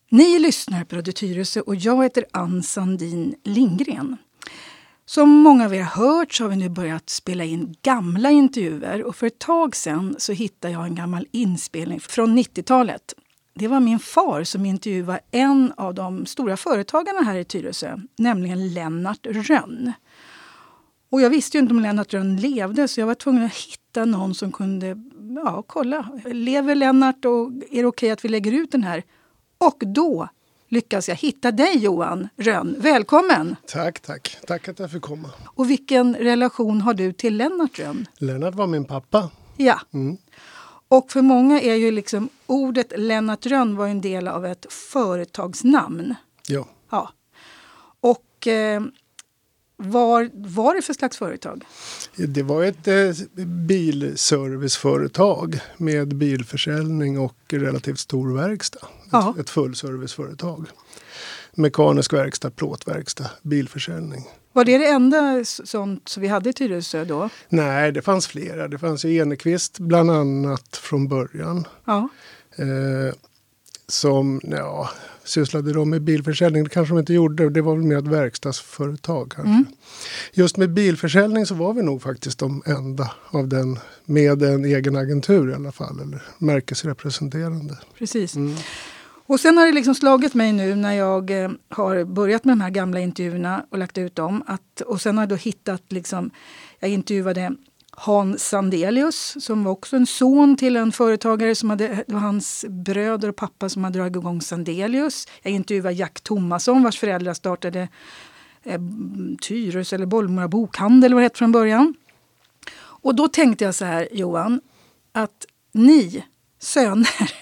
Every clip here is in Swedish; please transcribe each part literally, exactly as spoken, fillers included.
Ni lyssnar på Radio Tyresö och jag heter Ann Sandin Lindgren. Som många av er har hört så har vi nu börjat spela in gamla intervjuer och för ett tag sedan så hittade jag en gammal inspelning från nittiotalet. Det var min far som intervjuade en av de stora företagarna här i Tyresö, nämligen Lennart Rönn. Och jag visste ju inte om Lennart Rönn levde så jag var tvungen att hitta någon som kunde ja, kolla. Lever Lennart och är det okej att vi lägger ut den här? Och då lyckas jag hitta dig, Johan Rönn. Välkommen! Tack, tack. Tack att jag fick komma. Och vilken relation har du till Lennart Rönn? Lennart var min pappa. Ja. Mm. Och för många är ju liksom ordet Lennart Rönn var en del av ett företagsnamn. Ja. Ja. Och eh, vad var det för slags företag? Det var ett eh, bilserviceföretag med bilförsäljning och relativt stor verkstad. Ja. Ett, ett fullserviceföretag. Mekanisk verkstad, plåtverkstad, bilförsäljning. Var det det enda sånt som vi hade i Tyresö då? Nej, det fanns flera. Det fanns ju Enekvist bland annat från början. Ja. Eh, som, ja, sysslade de med bilförsäljning? Det kanske de inte gjorde. Det var väl mer ett verkstadsföretag kanske. Mm. Just med bilförsäljning så var vi nog faktiskt de enda av den med en egen agentur i alla fall. Eller märkesrepresenterande. Precis. Mm. Och sen har det liksom slagit mig nu när jag eh, har börjat med de här gamla intervjuerna och lagt ut dem. Att, och sen har jag då hittat, liksom, jag intervjuade Hans Sandelius som var också en son till en företagare som hade, det var hans bröder och pappa som hade dragit igång Sandelius. Jag intervjuade Jack Thomasson vars föräldrar startade eh, Tyresö eller Bollmora bokhandel vad det hette från början. Och då tänkte jag så här, Johan, att ni söner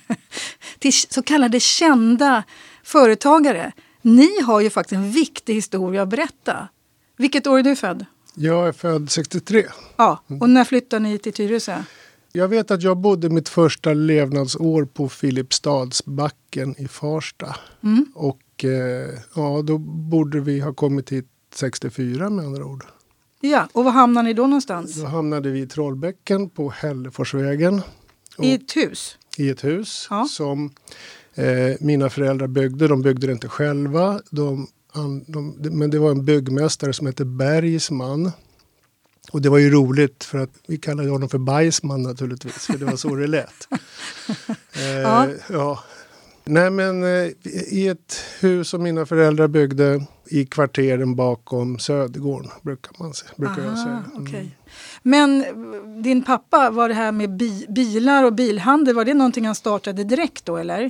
till så kallade kända företagare, ni har ju faktiskt en viktig historia att berätta. Vilket år är du född? Jag är född sextiotre. Ja, och när flyttade ni till Tyresö? Jag vet att jag bodde mitt första levnadsår på Filipstadsbacken i Farsta. Mm. Och eh, ja, då borde vi ha kommit hit sextiofyra med andra ord. Ja, och var hamnade ni då någonstans? Då hamnade vi i Trollbäcken på Hälleforsvägen. I ett hus? I ett hus ja. som eh, mina föräldrar byggde. De byggde det inte själva. De, an, de, men det var en byggmästare som hette Bergsman. Och det var ju roligt för att vi kallade honom för Bajsman naturligtvis. För det var så det lät. eh, ja. ja. Nej men eh, i ett hus som mina föräldrar byggde i kvarteren bakom Södergården brukar man säga. Brukar Aha, jag säga. Mm. Okay. Men din pappa, var det här med bi- bilar och bilhandel, var det någonting han startade direkt då eller?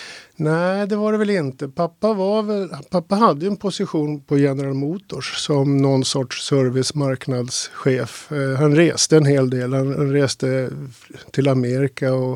Nej, det var det väl inte. Pappa, var väl, pappa hade en position på General Motors som någon sorts servicemarknadschef. Eh, han reste en hel del. Han, han reste till Amerika och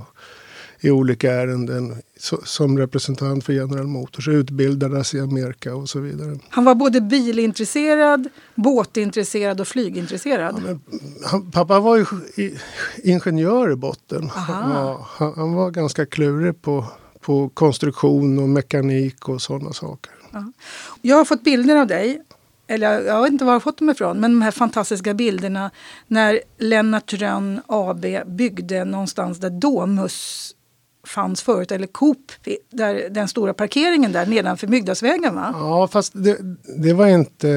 i olika ärenden so, som representant för General Motors. Utbildades i Amerika och så vidare. Han var både bilintresserad, båtintresserad och flygintresserad. Ja, men, han, pappa var ju i, ingenjör i botten. Ja, han, han var ganska klurig på... på konstruktion och mekanik och sådana saker. Ja. Jag har fått bilder av dig, eller jag vet inte var jag har fått dem ifrån, men de här fantastiska bilderna när Lennart Rönn A B byggde någonstans där Domus fanns förut, eller Coop, där, den stora parkeringen där nedanför Mygdalsvägen va? Ja, fast det, det var inte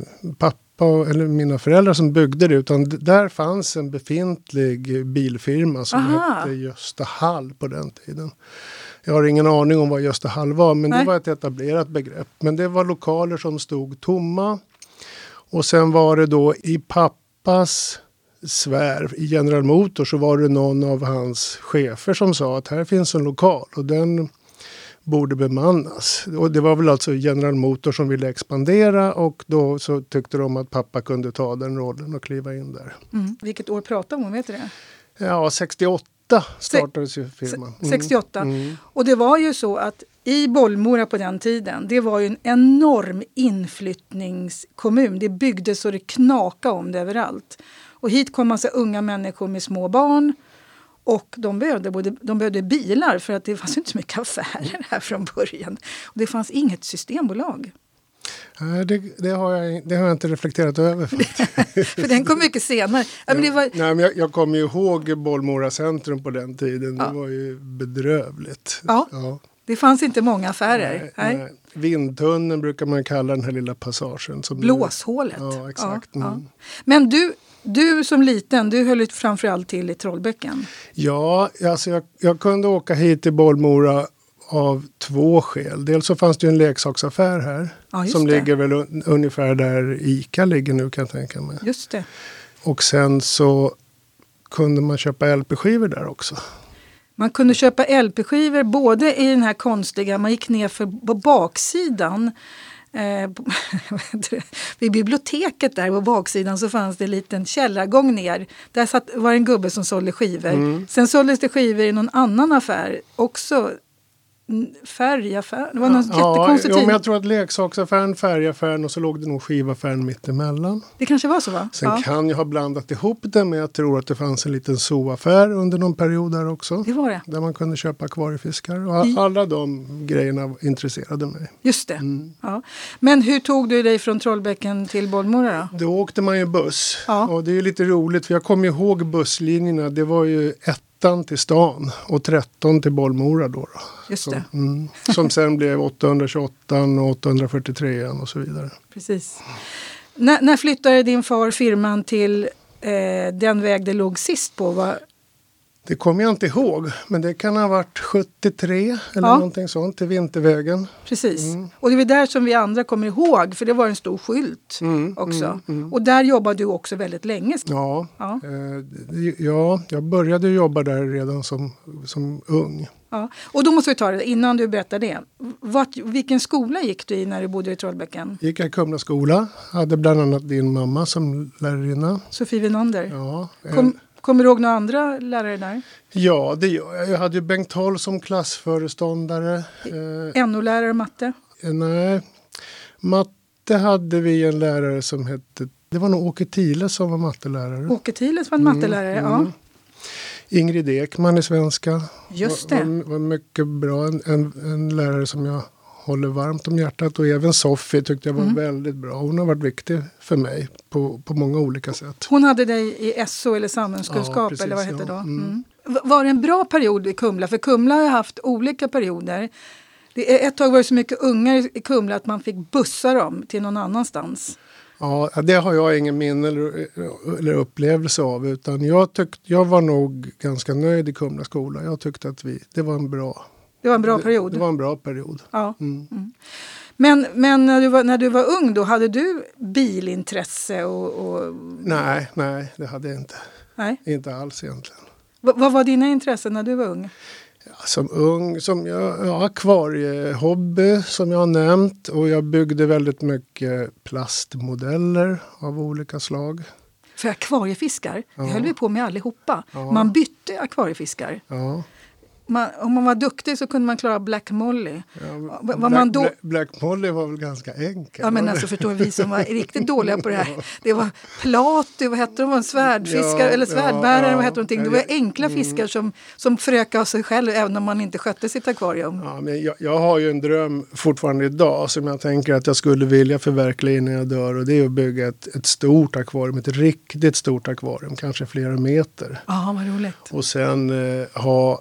pappa eller mina föräldrar som byggde det, utan där fanns en befintlig bilfirma som Aha. hette Gösta Hall på den tiden. Jag har ingen aning om vad Gösta Hall var, men Nej. det var ett etablerat begrepp. Men det var lokaler som stod tomma. Och sen var det då i pappas sfär, i General Motors, så var det någon av hans chefer som sa att här finns en lokal och den borde bemannas. Och det var väl alltså General Motors som ville expandera och då så tyckte de att pappa kunde ta den rollen och kliva in där. Mm. Vilket år pratar man om, vet du det? Ja, sextioåtta startades ju firman. Mm. sextioåtta. Mm. Och det var ju så att i Bollmora på den tiden, det var ju en enorm inflyttningskommun. Det byggdes så det knaka om det överallt. Och hit kom massa unga människor med små barn. Och de behövde, både, de behövde bilar för att det fanns inte så mycket affärer här från början. Och det fanns inget systembolag. Nej, det, det, har jag, det har jag inte reflekterat över. För den kom mycket senare. Ja, men det var... Nej, men jag, jag kommer ju ihåg Bollmora centrum på den tiden. Ja. Det var ju bedrövligt. Ja. Ja. Det fanns inte många affärer. Nej, nej. nej. Vindtunneln brukar man kalla den här lilla passagen. Som Blåshålet. Ja, exakt. Ja, mm. ja. Men du, du som liten, du höll framförallt till i Trollbäcken. Ja, alltså jag, jag kunde åka hit till Bollmora av två skäl. Dels så fanns det ju en leksaksaffär här. Ja, som det. ligger väl un, ungefär där ICA ligger nu kan jag tänka mig. Just det. Och sen så kunde man köpa L P-skivor där också. Man kunde köpa L P-skivor både i den här konstiga, man gick ner för på baksidan. Eh, vid biblioteket där på baksidan så fanns det en liten källargång ner. Där satt, var en gubbe som sålde skivor. Mm. Sen såldes det skivor i någon annan affär också. Färgaffär. Det var något ja, jättekonstigt. Ja, men jag tror att leksaksaffären, färgaffären och så låg det nog skivaffären mitt emellan. Det kanske var så, va? Sen ja. kan jag ha blandat ihop det med jag tror att det fanns en liten zooaffär under någon period där också. Det var det. Där man kunde köpa akvariefiskar. Och I... alla de grejerna intresserade mig. Just det. Mm. Ja. Men hur tog du dig från Trollbäcken till Bollmora då? Då åkte man ju buss. Ja. Och det är ju lite roligt för jag kommer ihåg busslinjerna. Det var ju ett till stan och tretton till Bollmora då. då. Just det. Så, mm, som sen blev åttahundratjugoåtta och åttahundrafyrtiotre och så vidare. Precis. N- när flyttade din far firman till eh, den väg det låg sist på? Va? Det kommer jag inte ihåg, men det kan ha varit sjuttiotre eller ja. någonting sånt till Vintervägen. Precis. Mm. Och det var där som vi andra kommer ihåg, för det var en stor skylt mm, också. Mm, mm. Och där jobbade du också väldigt länge. Ja, ja. Eh, ja jag började jobba där redan som, som ung. Ja. Och då måste vi ta det, innan du berättar det. Vart, vilken skola gick du i när du bodde i Trollbäcken? Gick jag i Kumla skola, hade bland annat din mamma som lärarinna. Sofie Winander. Ja, en... Kom, kommer du ihåg några andra lärare där? Ja, det gör jag. Jag hade ju Bengt Holl som klassföreståndare. Eh, N O-lärare matte? Eh, nej, matte hade vi en lärare som hette, det var nog Åke Thiele som var mattelärare. Åke Thiele som var en mattelärare, mm, ja. Mm. Ingrid Ekman i svenska. Just det. Var, var mycket bra, en, en, en lärare som jag håller varmt om hjärtat. Och även Sofie tyckte jag var mm. väldigt bra. Hon har varit viktig för mig på, på många olika sätt. Hon hade dig i S O eller samhällskunskap, ja, precis, eller vad det hette ja. då? Mm. Mm. Var det en bra period i Kumla? För Kumla har haft olika perioder. Det är, ett tag var det så mycket ungar i Kumla att man fick bussa dem till någon annanstans. Ja, det har jag ingen minne eller, eller upplevelse av. Utan jag, tyck, jag var nog ganska nöjd i Kumla skola. Jag tyckte att vi, det var en bra... Det var en bra period. Det, det var en bra period. Ja. Mm. Mm. Men, men när, du var, när du var ung då, hade du bilintresse? Och, och... Nej, nej, det hade jag inte. Nej. Inte alls egentligen. V- vad var dina intressen när du var ung? Ja, som ung, som jag, ja, akvariehobby som jag har nämnt. Och jag byggde väldigt mycket plastmodeller av olika slag. För akvariefiskar, ja. det höll vi på med allihopa. Ja. Man bytte akvariefiskar. Ja. Man, om man var duktig så kunde man klara Black Molly. Ja, var Black, man då... Black, Black Molly var väl ganska enkel. Ja, men alltså förstår vi som var riktigt dåliga på det här. Det var platy, vad hette de? En svärdfiskare ja, eller svärdbärare, ja, vad hette de? Det var enkla mm. fiskar som, som förökade av sig själv även om man inte skötte sitt akvarium. Ja, men jag, jag har ju en dröm fortfarande idag som jag tänker att jag skulle vilja förverkliga innan jag dör. Och det är att bygga ett, ett stort akvarium, ett riktigt stort akvarium, kanske flera meter. Ja, vad roligt. Och sen eh, ha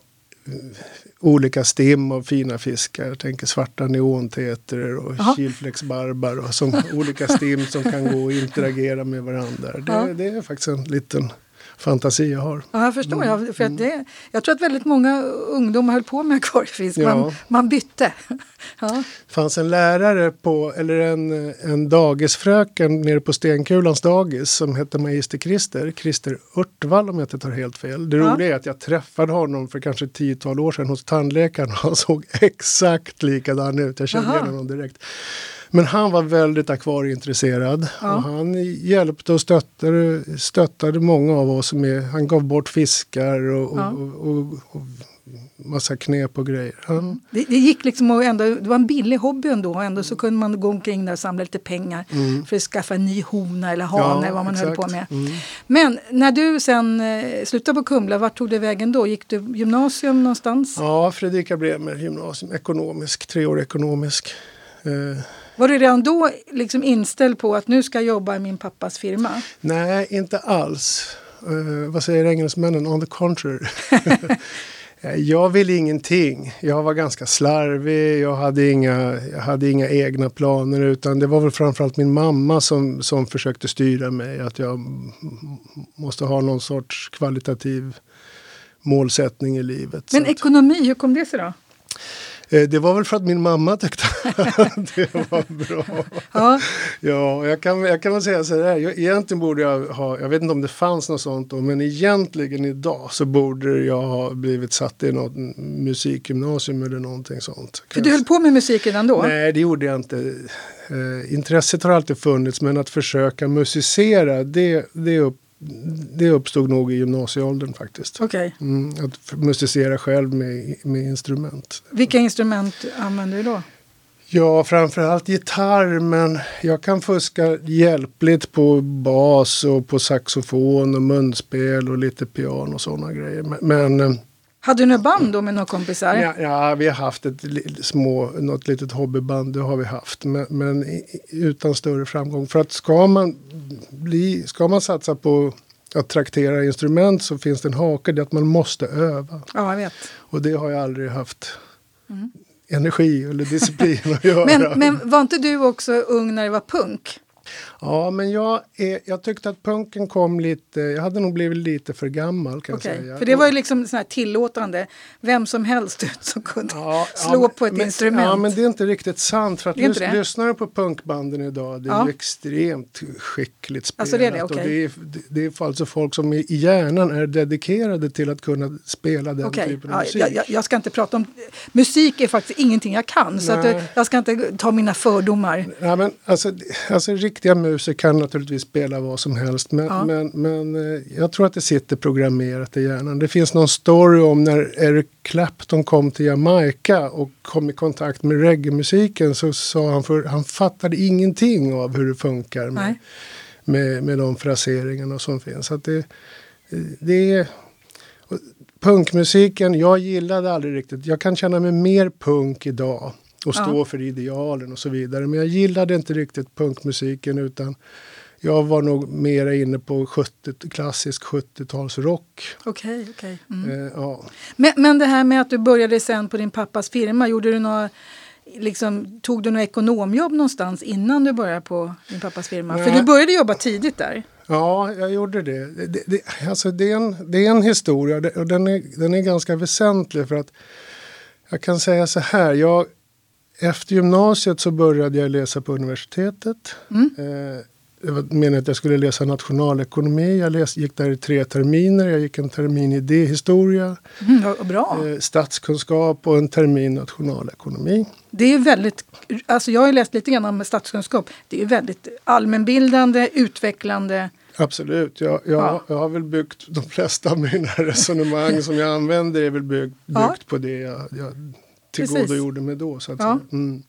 olika stim av fina fiskar. Jag tänker svarta neontetrer och kilfläcksbarbar och som olika stim som kan gå och interagera med varandra. Det, ja. det är faktiskt en liten fantasi jag har. Ja, jag förstår. Mm. Jag, för att det, jag tror att väldigt många ungdomar höll på med akvariefisk. Ja. Man, man bytte. Ja. Det fanns en lärare på, eller en, en dagisfröken nere på Stenkulans dagis som hette Magister Christer. Christer Örtvall om jag inte tar helt fel. Det ja. roliga är att jag träffade honom för kanske tiotal år sedan hos tandläkaren. Han såg exakt likadan ut. Jag kände igen honom direkt. Men han var väldigt akvarieintresserad ja. och han hjälpte och stöttade, stöttade många av oss med, han gav bort fiskar och, ja. och, och, och massa knep och grejer. Han... Det, det gick liksom och ändå, det var en billig hobby ändå och ändå så kunde man gå omkring där och samla lite pengar mm. för att skaffa en ny hona eller hane, ja, vad man exakt. höll på med. Mm. Men när du sen eh, slutade på Kumla, vart tog du vägen då? Gick du gymnasium någonstans? Ja, Fredrika Bremer gymnasium, ekonomisk, tre år ekonomisk. Eh, Var du redan då liksom inställd på att nu ska jag jobba i min pappas firma? Nej, inte alls. Uh, vad säger engelsmännen? On the contrary. Jag ville ingenting. Jag var ganska slarvig. Jag hade inga, jag hade inga egna planer. Utan det var väl framförallt min mamma som, som försökte styra mig. Att jag måste ha någon sorts kvalitativ målsättning i livet. Men ekonomi, hur kom det sig då? Det var väl för att min mamma tyckte att det var bra. Ja, ja jag, kan, jag kan väl säga så här. Jag, egentligen borde jag ha, jag vet inte om det fanns något sånt då, men egentligen idag så borde jag ha blivit satt i något musikgymnasium eller någonting sånt. För du höll på med musik redan då? Nej, det gjorde jag inte. Eh, intresset har alltid funnits, men att försöka musicera, det, det upp Det uppstod nog i gymnasieåldern faktiskt. Okay. Mm, att musicera själv med, med instrument. Vilka instrument använder du då? Ja, framförallt gitarr, men jag kan fuska hjälpligt på bas och på saxofon och munspel och lite piano och sådana grejer. Men, men hade du något band då med några kompisar? Ja, ja, vi har haft ett små, något litet hobbyband, det har vi haft. Men, men utan större framgång. För att ska man, bli, ska man satsa på att traktera instrument så finns det en hake, det att man måste öva. Ja, jag vet. Och det har jag aldrig haft mm. energi eller disciplin att göra. Men, men var inte du också ung när det var punk? Ja, men jag, är, jag tyckte att punken kom lite, jag hade nog blivit lite för gammal kan okay. jag säga. För det var ju liksom sån här tillåtande, vem som helst som kunde ja, slå ja, på ett men, instrument. Ja, men det är inte riktigt sant, för att lys, lyssnar du på punkbanden idag, det är ja. ju extremt skickligt spelat. Alltså det är det, okay. Och det är, det är alltså folk som i hjärnan är dedikerade till att kunna spela den okay. typen av ja, musik. Jag, jag, jag ska inte prata om, musik är faktiskt ingenting jag kan, så att jag, jag ska inte ta mina fördomar. Ja, men alltså, alltså riktiga musiker kan naturligtvis spela vad som helst, men, ja. men, men jag tror att det sitter programmerat i hjärnan. Det finns någon story om när Eric Clapton kom till Jamaica och kom i kontakt med reggae-musiken, så sa han för han fattade ingenting av hur det funkar med, med, med de fraseringarna som finns. Så att det, det är punkmusiken, jag gillade aldrig riktigt. Jag kan känna mig mer punk idag och stå ja. för idealen och så vidare. Men jag gillade inte riktigt punkmusiken, utan jag var nog mer inne på sjuttio, klassisk sjuttiotalsrock. Okej, okay, okej. Okay. Mm. Eh, ja. men, men det här med att du började sen på din pappas firma, gjorde du några, liksom, tog du något ekonomjobb någonstans innan du började på din pappas firma? Nej. För du började jobba tidigt där. Ja, jag gjorde det. det, det alltså det, är en, det är en historia, och den är, den är ganska väsentlig, för att jag kan säga så här, jag efter gymnasiet så började jag läsa på universitetet. Mm. Eh, det var meningen att jag skulle läsa nationalekonomi. Jag läs, gick där i tre terminer. Jag gick en termin idéhistoria, mm, bra. Eh, statskunskap och en termin nationalekonomi. Det är väldigt, alltså jag har läst lite grann om statskunskap. Det är väldigt allmänbildande, utvecklande. Absolut. Jag, jag, ja. jag har väl byggt de flesta av mina resonemang som jag använder är väl byggt, byggt ja. på det jag... jag tillgodogjorde mig då, så att ja. säga. Mm.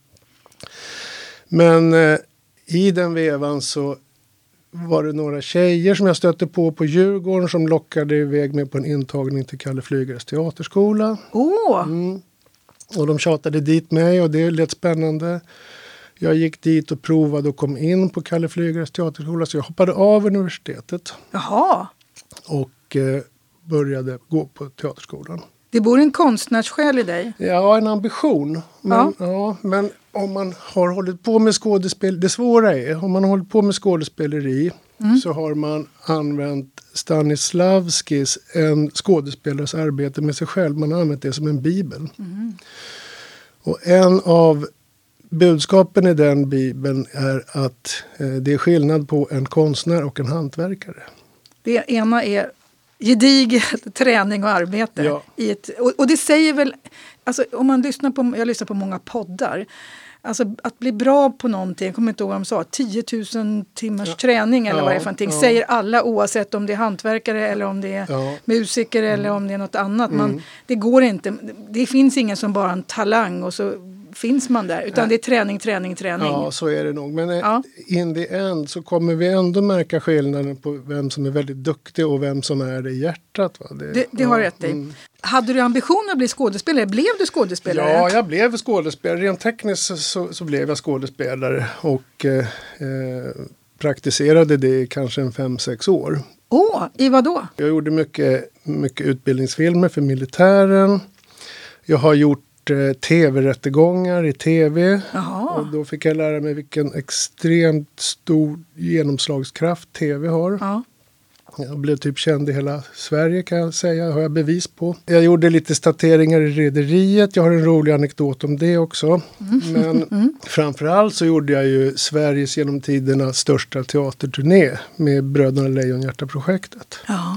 Men eh, i den vevan så var det några tjejer som jag stötte på på Djurgården som lockade iväg mig på en intagning till Kalle Flygares teaterskola. Åh! Mm. Och de tjatade dit mig och det lät spännande. Jag gick dit och provade och kom in på Kalle Flygares teaterskola, så jag hoppade av universitetet. Jaha! Och eh, började gå på teaterskolan. Det bor en konstnärssjäl i dig. Ja, en ambition. Men, ja. Ja, men om man har hållit på med skådespel, det svåra är, om man har hållit på med skådespeleri mm. så har man använt Stanislavskis, en skådespelares arbete med sig själv. Man har använt det som en bibel. Mm. Och en av budskapen i den bibeln är att eh, det är skillnad på en konstnär och en hantverkare. Det ena är gedigen träning och arbete. Ja. I ett, och, och det säger väl, alltså om man lyssnar på, jag lyssnar på många poddar, alltså att bli bra på någonting, jag kommer inte ihåg vad de sa, tio tusen timmars ja. träning eller ja, vad det är för någonting, ja. säger alla oavsett om det är hantverkare eller om det är ja. musiker mm. eller om det är något annat. Man, mm. det går inte, det finns ingen som bara har en talang och så finns man där, utan det är träning, träning, träning. Ja, så är det nog. Men ja. in the end så kommer vi ändå märka skillnaden på vem som är väldigt duktig och vem som är det i hjärtat. Va? Det, det, det har ja, rätt i. mm. Hade du ambition att bli skådespelare? Blev du skådespelare? Ja, jag blev skådespelare. Rent tekniskt så, så blev jag skådespelare och eh, praktiserade det i kanske en fem, sex år. Åh, i vad då? Jag gjorde mycket mycket utbildningsfilmer för militären. Jag har gjort eh, tv-rättegångar i tv. Jaha. Och då fick jag lära mig vilken extremt stor genomslagskraft tv har. Ja. Jag blev typ känd i hela Sverige kan jag säga, har jag bevis på. Jag gjorde lite stateringar i Rederiet, jag har en rolig anekdot om det också. Mm. Men mm. framförallt så gjorde jag ju Sveriges genom tiderna största teaterturné med Bröderna Lejonhjärta-projektet. Ja.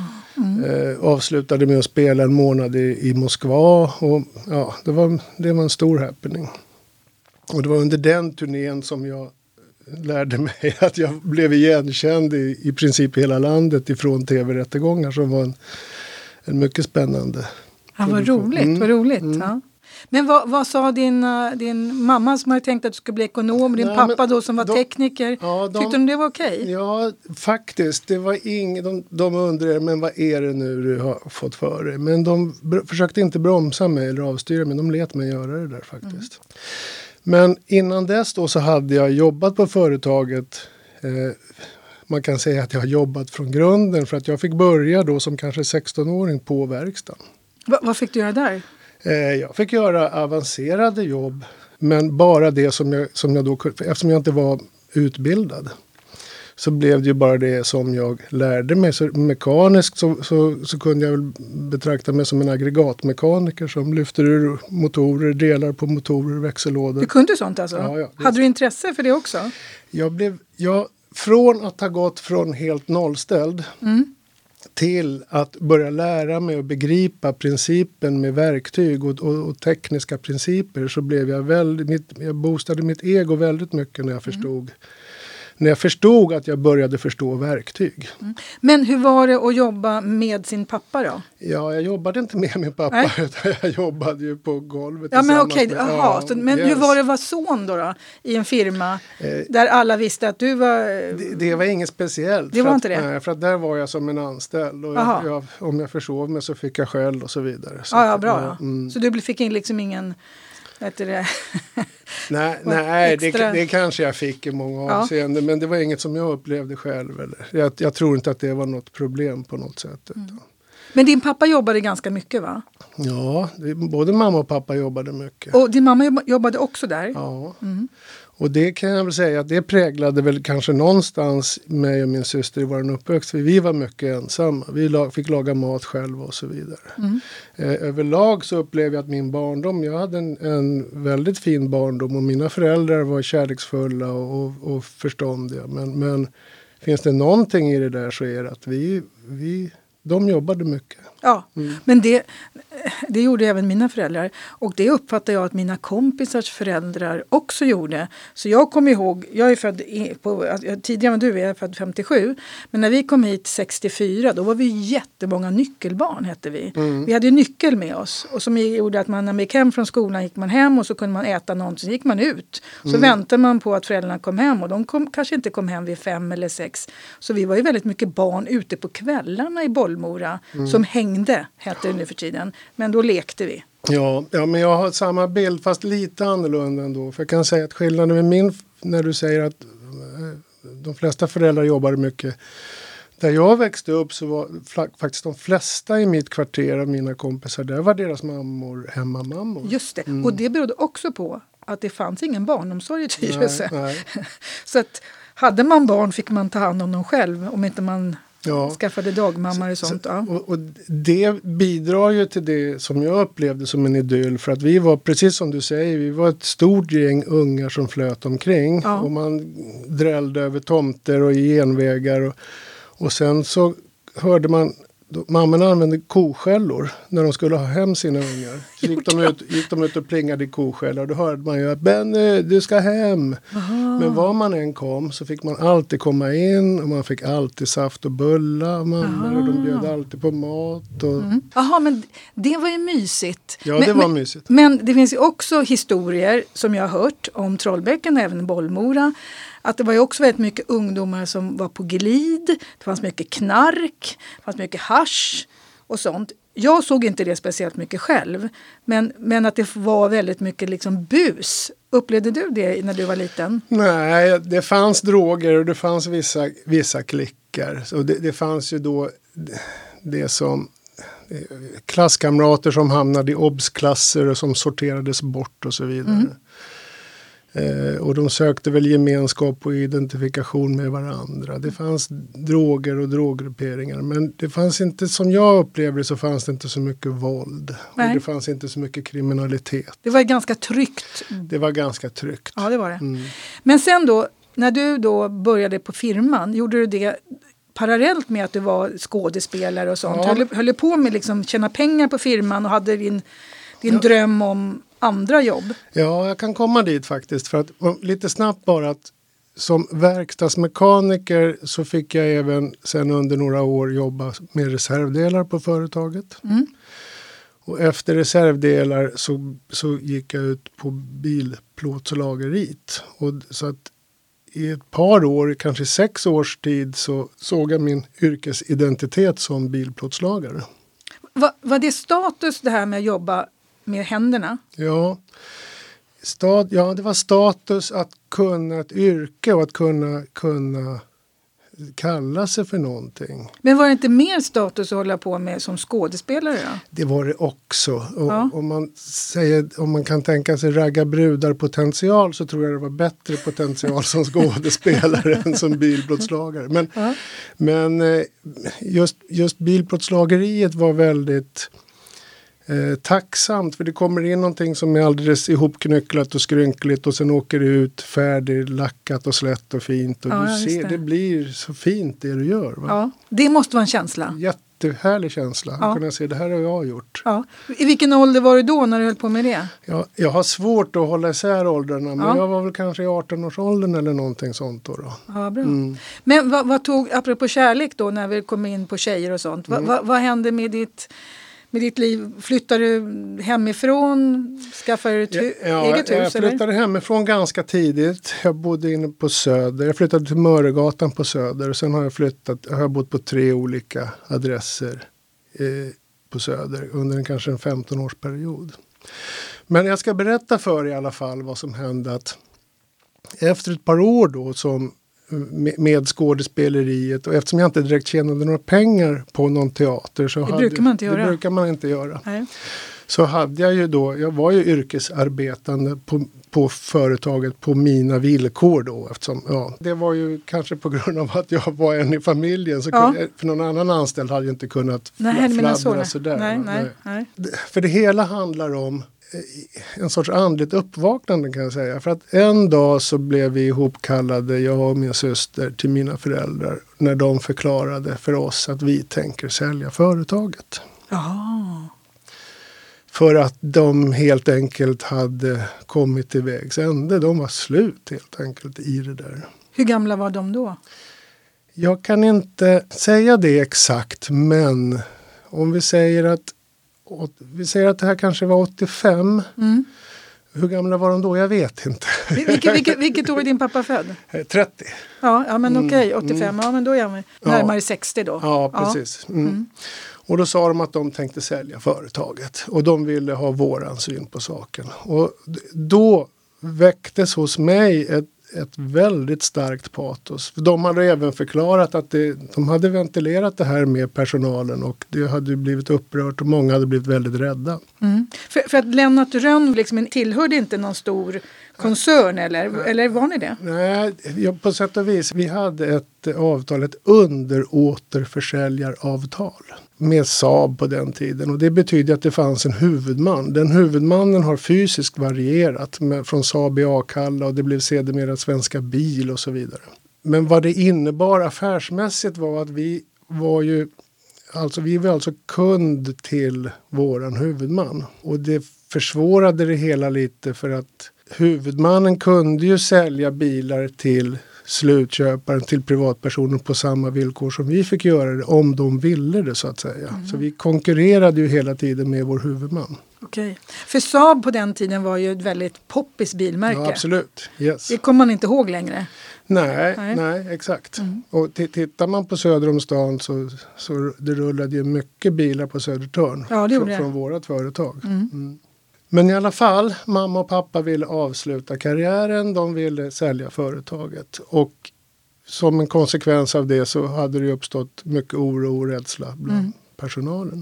Mm. Eh, avslutade med att spela en månad i, i Moskva och ja, det var, det var en stor happening. Och det var under den turnén som jag lärde mig att jag blev igenkänd i, i princip hela landet ifrån tv-rättegångar som var en, en mycket spännande. Ja, vad roligt, mm. vad roligt. Mm. Ja. Men vad, vad sa din, uh, din mamma som hade tänkt att du skulle bli ekonom, din ja, pappa då som var de, tekniker? Ja, de, tyckte de det var okej? Okay? Ja, faktiskt. Det var ing, de, de undrade, men vad är det nu du har fått för dig? Men de br- försökte inte bromsa mig eller avstyra mig, de let mig göra det där faktiskt. Mm. Men innan dess då så hade jag jobbat på företaget. Eh, man kan säga att jag har jobbat från grunden för att jag fick börja då som kanske sexton-åring på verkstaden. Va, vad fick du göra där? Eh, jag fick göra avancerade jobb, men bara det som jag, som jag då, eftersom jag inte var utbildad. Så blev det ju bara det som jag lärde mig. Så mekaniskt så, så, så kunde jag väl betrakta mig som en aggregatmekaniker som lyfter ur motorer, delar på motorer, växellådor. Du kunde sånt alltså? Ja, ja, hade du intresse för det också? Jag blev, jag, från att ha gått från helt nollställd mm. till att börja lära mig och begripa principen med verktyg och, och, och tekniska principer så blev jag väldigt, mitt, jag boostade mitt ego väldigt mycket när jag förstod mm. När jag förstod att jag började förstå verktyg. Mm. Men hur var det att jobba med sin pappa då? Ja, jag jobbade inte med min pappa. Nej. Utan jag jobbade ju på golvet. Ja, men okej. Okay. Ja, men yes. Hur var det att vara son då, då? I en firma eh, där alla visste att du var... Det, det var inget speciellt. Det var att, inte det? Nej, för att där var jag som en anställd. Och jag, jag, om jag försov mig så fick jag skäll och så vidare. Så, ja, ja, bra. Ja. Mm. Så du fick in liksom ingen... Det? nej, nej det, det kanske jag fick i många ja. avseenden. Men det var inget som jag upplevde själv. Eller. Jag, jag tror inte att det var något problem på något sätt. Mm. Men din pappa jobbade ganska mycket, va? Ja, det, både mamma och pappa jobbade mycket. Och din mamma jobbade också där? Ja. Mm. Och det kan jag väl säga att det präglade väl kanske någonstans mig och min syster i vår uppväxt. Vi var mycket ensamma. Vi lag, fick laga mat själva och så vidare. Mm. Eh, överlag så upplevde jag att min barndom, jag hade en, en väldigt fin barndom och mina föräldrar var kärleksfulla och, och, och förståndiga. Men, men finns det någonting i det där så är det att vi, vi de jobbade mycket. Ja, mm. men det, det gjorde även mina föräldrar. Och det uppfattar jag att mina kompisars föräldrar också gjorde. Så jag kommer ihåg, jag är född i, på, tidigare än du, jag är född femtiosju. Men när vi kom hit sextiofyra, då var vi jättemånga nyckelbarn, hette vi. Mm. Vi hade ju nyckel med oss. Och som gjorde att man, när man gick hem från skolan gick man hem och så kunde man äta någonting. Så gick man ut. Så mm. väntade man på att föräldrarna kom hem. Och de kom, kanske inte kom hem vid fem eller sex. Så vi var ju väldigt mycket barn ute på kvällarna i Bollmora. Mm. Som hängde, hette det nu för tiden. Men då lekte vi. Ja, ja, men jag har samma bild fast lite annorlunda ändå. För jag kan säga att skillnaden med min, när du säger att de flesta föräldrar jobbade mycket. Där jag växte upp så var faktiskt de flesta i mitt kvarter av mina kompisar, där var deras mammor hemmamammor. Just det, mm. och det berodde också på att det fanns ingen barnomsorg i Tyresö. Nej, nej. Så att hade man barn fick man ta hand om dem själv om inte man... Ja. Skaffade dagmammor och sånt. Så, ja. och, och det bidrar ju till det som jag upplevde som en idyll. För att vi var, precis som du säger, vi var ett stort gäng ungar som flöt omkring. Ja. Och man drällde över tomter och genvägar. Och, och sen så hörde man, då, mamman använde koskällor när de skulle ha hem sina ungar. Så gick de ut, gick de ut och plingade i koskällor. Då hörde man ju att Benny, du ska hem. Aha. Men var man än kom så fick man alltid komma in. Och man fick alltid saft och bullar. Och mammor, och de bjöd alltid på mat. Och... Mm. Jaha, men det var ju mysigt. Ja, men, det var men, mysigt. Men det finns ju också historier som jag har hört om Trollbäcken och även Bollmora. Att det var ju också väldigt mycket ungdomar som var på glid. Det fanns mycket knark. Det fanns mycket hasch och sånt. Jag såg inte det speciellt mycket själv. Men, men att det var väldigt mycket liksom bus. Upplevde du det när du var liten? Nej, det fanns droger och det fanns vissa, vissa klickar. Så det, det fanns ju då det som klasskamrater som hamnade i obsklasser och som sorterades bort och så vidare. Mm. Eh, och de sökte väl gemenskap och identifikation med varandra. Det fanns droger och droggrupperingar. Men det fanns inte, som jag upplevde så fanns det inte så mycket våld. Och det fanns inte så mycket kriminalitet. Det var ganska tryggt. Det var ganska tryggt. Ja, det var det. Mm. Men sen då, när du då började på firman, gjorde du det parallellt med att du var skådespelare och sånt? Ja. Höll, höll du på med liksom tjäna pengar på firman och hade din, din ja. dröm om andra jobb? Ja, jag kan komma dit faktiskt. För att lite snabbt bara att som verkstadsmekaniker så fick jag även sen under några år jobba med reservdelar på företaget. Mm. Och efter reservdelar så, så gick jag ut på bilplåtslageriet. Och så att i ett par år, kanske sex års tid, så såg jag min yrkesidentitet som bilplåtslagare. Va, var det status det här med att jobba med händerna? Ja, stat, ja, det var status att kunna ett yrke och att kunna, kunna kalla sig för någonting. Men var det inte mer status att hålla på med som skådespelare då? Det var det också. Och, ja. om, man säger, om man kan tänka sig ragga brudar potential så tror jag det var bättre potential som skådespelare än som bilplåtslagare. Men, ja. men just, just bilplåtslageriet var väldigt Eh, tacksamt, för det kommer in någonting som är alldeles ihopknycklat och skrynkligt och sen åker det ut färdigt, lackat och slätt och fint och ja, du ser, det. det blir så fint det du gör. Va? Ja, det måste vara en känsla. Jättehärlig känsla, ja. att kunna se det här har jag gjort. Ja. I vilken ålder var du då när du höll på med det? Ja, jag har svårt att hålla isär åldrarna, men ja. jag var väl kanske i arton-årsåldern eller någonting sånt då. då. Ja, bra. Mm. Men vad, vad tog, apropå kärlek då, när vi kom in på tjejer och sånt, mm. vad, vad, vad hände med ditt Med ditt liv? Flyttade du hemifrån? Skaffade du ett hu- ja, eget hus? Jag flyttade eller? hemifrån ganska tidigt. Jag bodde inne på Söder. Jag flyttade till Möregatan på Söder. Och sen har jag flyttat, har jag bott på tre olika adresser eh, på Söder under en, kanske en femton-årsperiod. Men jag ska berätta för i alla fall vad som hände. Att efter ett par år då som med skådespeleriet och eftersom jag inte direkt tjänade några pengar på någon teater så det hade, brukar man inte göra. Det brukar man inte göra. Nej. Så hade jag ju då, jag var ju yrkesarbetande på, på företaget på mina villkor då eftersom, ja, det var ju kanske på grund av att jag var en i familjen så ja. kunde, för någon annan anställd hade jag inte kunnat nej, fladdra så, sådär. Nej, nej, nej. För det hela handlar om en sorts andligt uppvaknande kan jag säga. För att en dag så blev vi ihopkallade, jag och min syster, till mina föräldrar. När de förklarade för oss att vi tänker sälja företaget. Jaha. För att de helt enkelt hade kommit till vägs ände. De var slut helt enkelt i det där. Hur gamla var de då? Jag kan inte säga det exakt, men om vi säger att vi säger att det här kanske var åttiofem. Mm. Hur gamla var de då? Jag vet inte. Vilket, vilket, vilket år är din pappa född? trettio. Ja, ja men okej, okay, åttiofem. Mm. Ja, men då är jag närmare ja. sextio då. Ja, precis. Mm. Mm. Och då sa de att de tänkte sälja företaget. Och de ville ha våran syn på saken. Och då väcktes hos mig ett ett väldigt starkt patos. De hade även förklarat att det, de hade ventilerat det här med personalen och det hade blivit upprört och många hade blivit väldigt rädda. Mm. För, för att Lennart Rönn liksom tillhörde inte någon stor koncern eller, eller var ni det? Nej, ja, på sätt och vis. Vi hade ett avtal, ett underåterförsäljaravtal med Saab på den tiden. Och det betyder att det fanns en huvudman. Den huvudmannen har fysiskt varierat med, från Saab i Akalla och det blev sedermera Svenska Bil och så vidare. Men vad det innebar affärsmässigt var att vi var ju alltså vi var alltså kund till våran huvudman. Och det försvårade det hela lite för att huvudmannen kunde ju sälja bilar till slutköparen, till privatpersoner på samma villkor som vi fick göra det om de ville det så att säga. Mm. Så vi konkurrerade ju hela tiden med vår huvudman. Okej. För Saab på den tiden var ju ett väldigt poppis bilmärke. Ja, absolut. Yes. Det kommer man inte ihåg längre. Nej, nej. nej exakt. Mm. Och t- tittar man på söder om stan så, så det rullade ju mycket bilar på Södertörn ja, det från, det. från vårat företag. Mm. Mm. Men i alla fall, mamma och pappa ville avsluta karriären, de ville sälja företaget. Och som en konsekvens av det så hade det uppstått mycket oro och rädsla bland mm. personalen.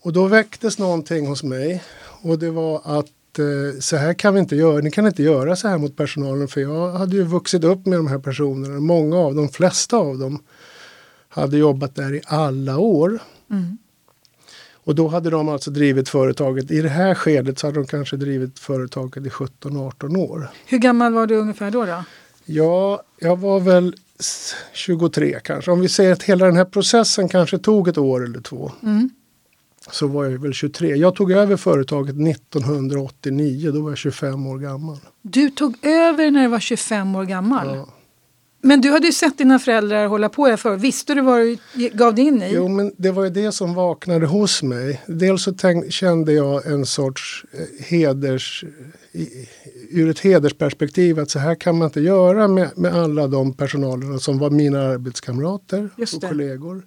Och då väcktes någonting hos mig. Och det var att eh, så här kan vi inte göra. Ni kan inte göra så här mot personalen. För jag hade ju vuxit upp med de här personerna. Många av de flesta av dem hade jobbat där i alla år. Mm. Och då hade de alltså drivit företaget. I det här skedet så hade de kanske drivit företaget i sjutton arton år. Hur gammal var du ungefär då då? Ja, jag var väl tjugotre kanske. Om vi säger att hela den här processen kanske tog ett år eller två. Mm. Så var jag väl tjugotre. Jag tog över företaget nittonhundraåttionio. Då var jag tjugofem år gammal. Du tog över när du var tjugofem år gammal? Ja. Men du hade ju sett dina föräldrar hålla på er för. Visste du vad du gav dig in i? Jo, men det var ju det som vaknade hos mig. Dels så tänk, kände jag en sorts heders... I, ur ett hedersperspektiv att så här kan man inte göra med, med alla de personalerna som var mina arbetskamrater och kollegor.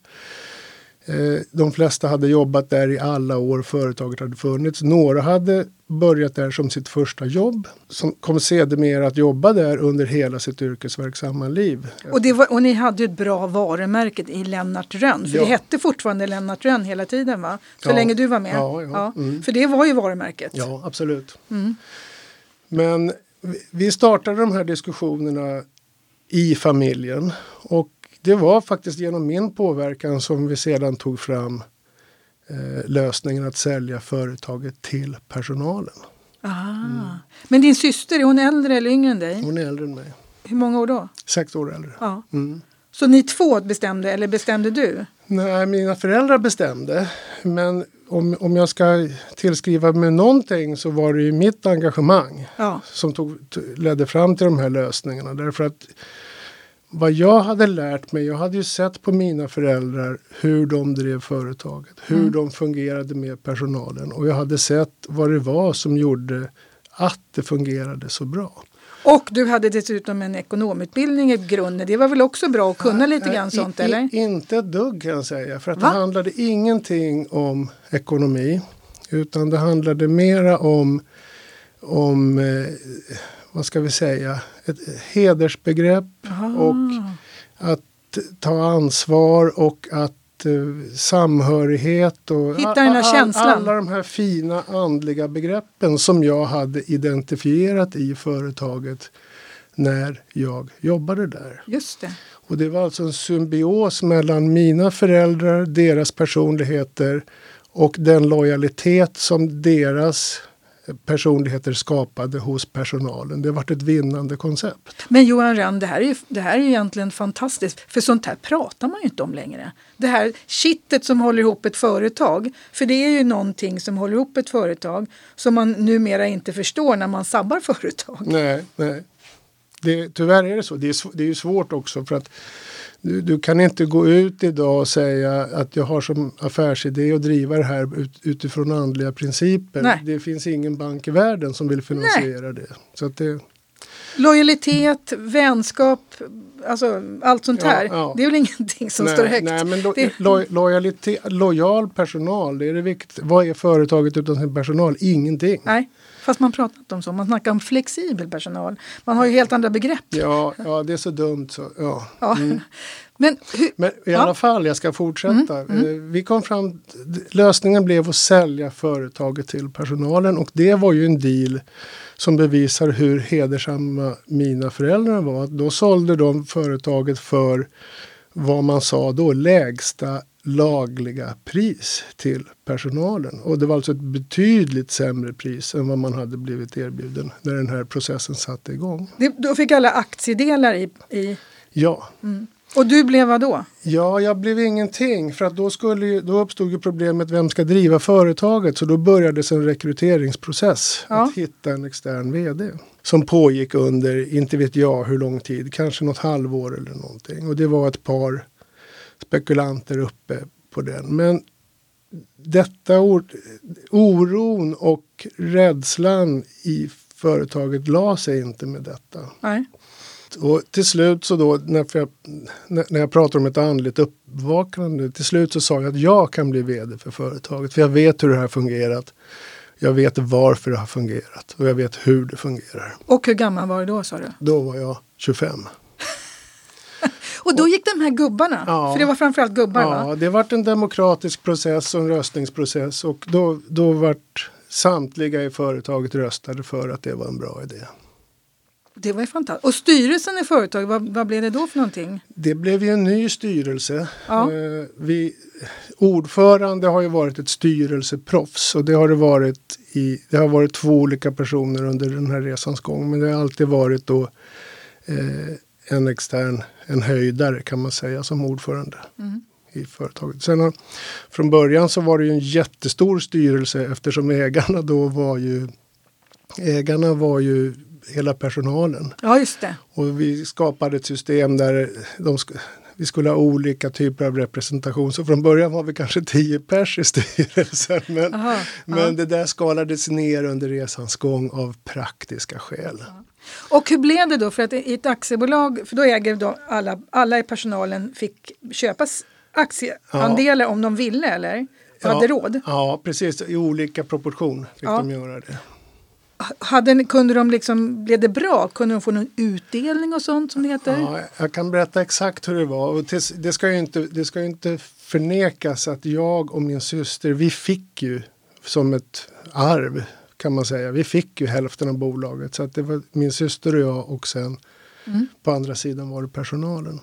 Eh, de flesta hade jobbat där i alla år företaget hade funnits. Några hade börjat där som sitt första jobb. Som kom sedermera att jobba där under hela sitt yrkesverksamma liv. Och, det var, och ni hade ju ett bra varumärke i Lennart Rönn. För ja. Det hette fortfarande Lennart Rönn hela tiden, va? Så ja. länge du var med. Ja, ja. Ja. Mm. För det var ju varumärket. Ja, absolut. Mm. Men vi startade de här diskussionerna i familjen. Och det var faktiskt genom min påverkan som vi sedan tog fram eh, lösningen att sälja företaget till personalen. Mm. Men din syster, är hon äldre eller yngre än dig? Hon är äldre än mig. Hur många år då? Sex år äldre. Ja. Mm. Så ni två bestämde, eller bestämde du? Nej, mina föräldrar bestämde. Men om, om jag ska tillskriva mig någonting så var det ju mitt engagemang ja. som tog, ledde fram till de här lösningarna. Därför att vad jag hade lärt mig, jag hade ju sett på mina föräldrar hur de drev företaget. Hur mm. de fungerade med personalen. Och jag hade sett vad det var som gjorde att det fungerade så bra. Och du hade dessutom en ekonomutbildning i grunden. Det var väl också bra att kunna lite ja, grann i, sånt, eller? I, inte ett dugg kan jag säga. För att Va? det handlade ingenting om ekonomi. Utan det handlade mera om, om eh, vad ska vi säga, ett hedersbegrepp. Aha. Och att ta ansvar och att samhörighet och hitta den här känslan. Alla de här fina andliga begreppen som jag hade identifierat i företaget när jag jobbade där. Just det. Och det var alltså en symbios mellan mina föräldrar, deras personligheter och den lojalitet som deras personligheter skapade hos personalen. Det har varit ett vinnande koncept. Men Johan Rönn, det här är ju, det här är ju egentligen fantastiskt. För sånt här pratar man ju inte om längre. Det här kittet som håller ihop ett företag. För det är ju någonting som håller ihop ett företag som man numera inte förstår när man sabbar företag. Nej, nej. Det, tyvärr är det så. Det är, det är ju svårt också för att Du, du kan inte gå ut idag och säga att jag har som affärsidé att driva det här ut, utifrån andliga principer. Nej. Det finns ingen bank i världen som vill finansiera Nej. det. Så att det. Lojalitet, vänskap, alltså allt sånt här. Ja, ja. Det är väl ingenting som nej, står högt. Nej, men lo, det... lo, lojalitet, lojal personal, det är det viktigt. Vad är företaget utan sin personal? Ingenting. Nej. Fast man pratar inte om så. Man snackar om flexibel personal. Man har ju helt andra begrepp. Ja, ja det är så dumt. Så, ja. Ja. Mm. Men, hur, Men i ja. alla fall, jag ska fortsätta. Mm, mm. Vi kom fram, lösningen blev att sälja företaget till personalen. Och det var ju en deal som bevisar hur hedersamma mina föräldrar var. Då sålde de företaget för vad man sa då, lägsta lagliga pris till personalen. Och det var alltså ett betydligt sämre pris än vad man hade blivit erbjuden när den här processen satte igång. Det, då fick alla aktiedelar i... i... Ja. Mm. Och du blev vad då? Ja, jag blev ingenting. För att då, skulle ju, då uppstod ju problemet vem ska driva företaget. Så då börjades en rekryteringsprocess. Ja. Att hitta en extern vd. Som pågick under, inte vet jag hur lång tid. Kanske något halvår eller någonting. Och det var ett par spekulanter uppe på den. Men detta or- oron och rädslan i företaget la sig inte med detta. Nej. Och till slut så då, när jag, när jag pratar om ett andligt uppvaknande, till slut så sa jag att jag kan bli vd för företaget. För jag vet hur det här har fungerat. Jag vet varför det har fungerat. Och jag vet hur det fungerar. Och hur gammal var du då, sa du? Då var jag tjugofem. Och då gick de här gubbarna, ja, för det var framförallt gubbar, ja, va? Ja, det var en demokratisk process och en röstningsprocess. Och då, då vart samtliga i företaget röstade för att det var en bra idé. Det var ju fantastiskt. Och styrelsen i företaget, vad, vad blev det då för någonting? Det blev ju en ny styrelse. Ja. Eh, vi, ordförande har ju varit ett styrelseproffs. Och det har det varit i, det har varit två olika personer under den här resans gång. Men det har alltid varit då eh, en extern, en höjdare kan man säga, som ordförande mm. i företaget. Sen har, från början så var det ju en jättestor styrelse eftersom ägarna då var ju, ägarna var ju hela personalen. Ja, just det. Och vi skapade ett system där de sk- vi skulle ha olika typer av representation. Så från början var vi kanske tio pers i styrelsen. Men, Aha, men ja. det där skalades ner under resans gång av praktiska skäl. Ja. Och hur blev det då? För att i ett aktiebolag, för då äger då alla, alla i personalen fick köpa aktieandelar, ja, om de ville, eller? Ja, hade råd? Ja, precis. I olika proportion fick ja. de göra det. Hade, kunde de liksom, blev det bra? Kunde de få någon utdelning och sånt som det heter? Ja, jag kan berätta exakt hur det var. Och det ska ju inte, det ska ju inte förnekas att jag och min syster, vi fick ju som ett arv, kan man säga. Vi fick ju hälften av bolaget. Så att det var min syster och jag, och sen mm. på andra sidan var det personalen.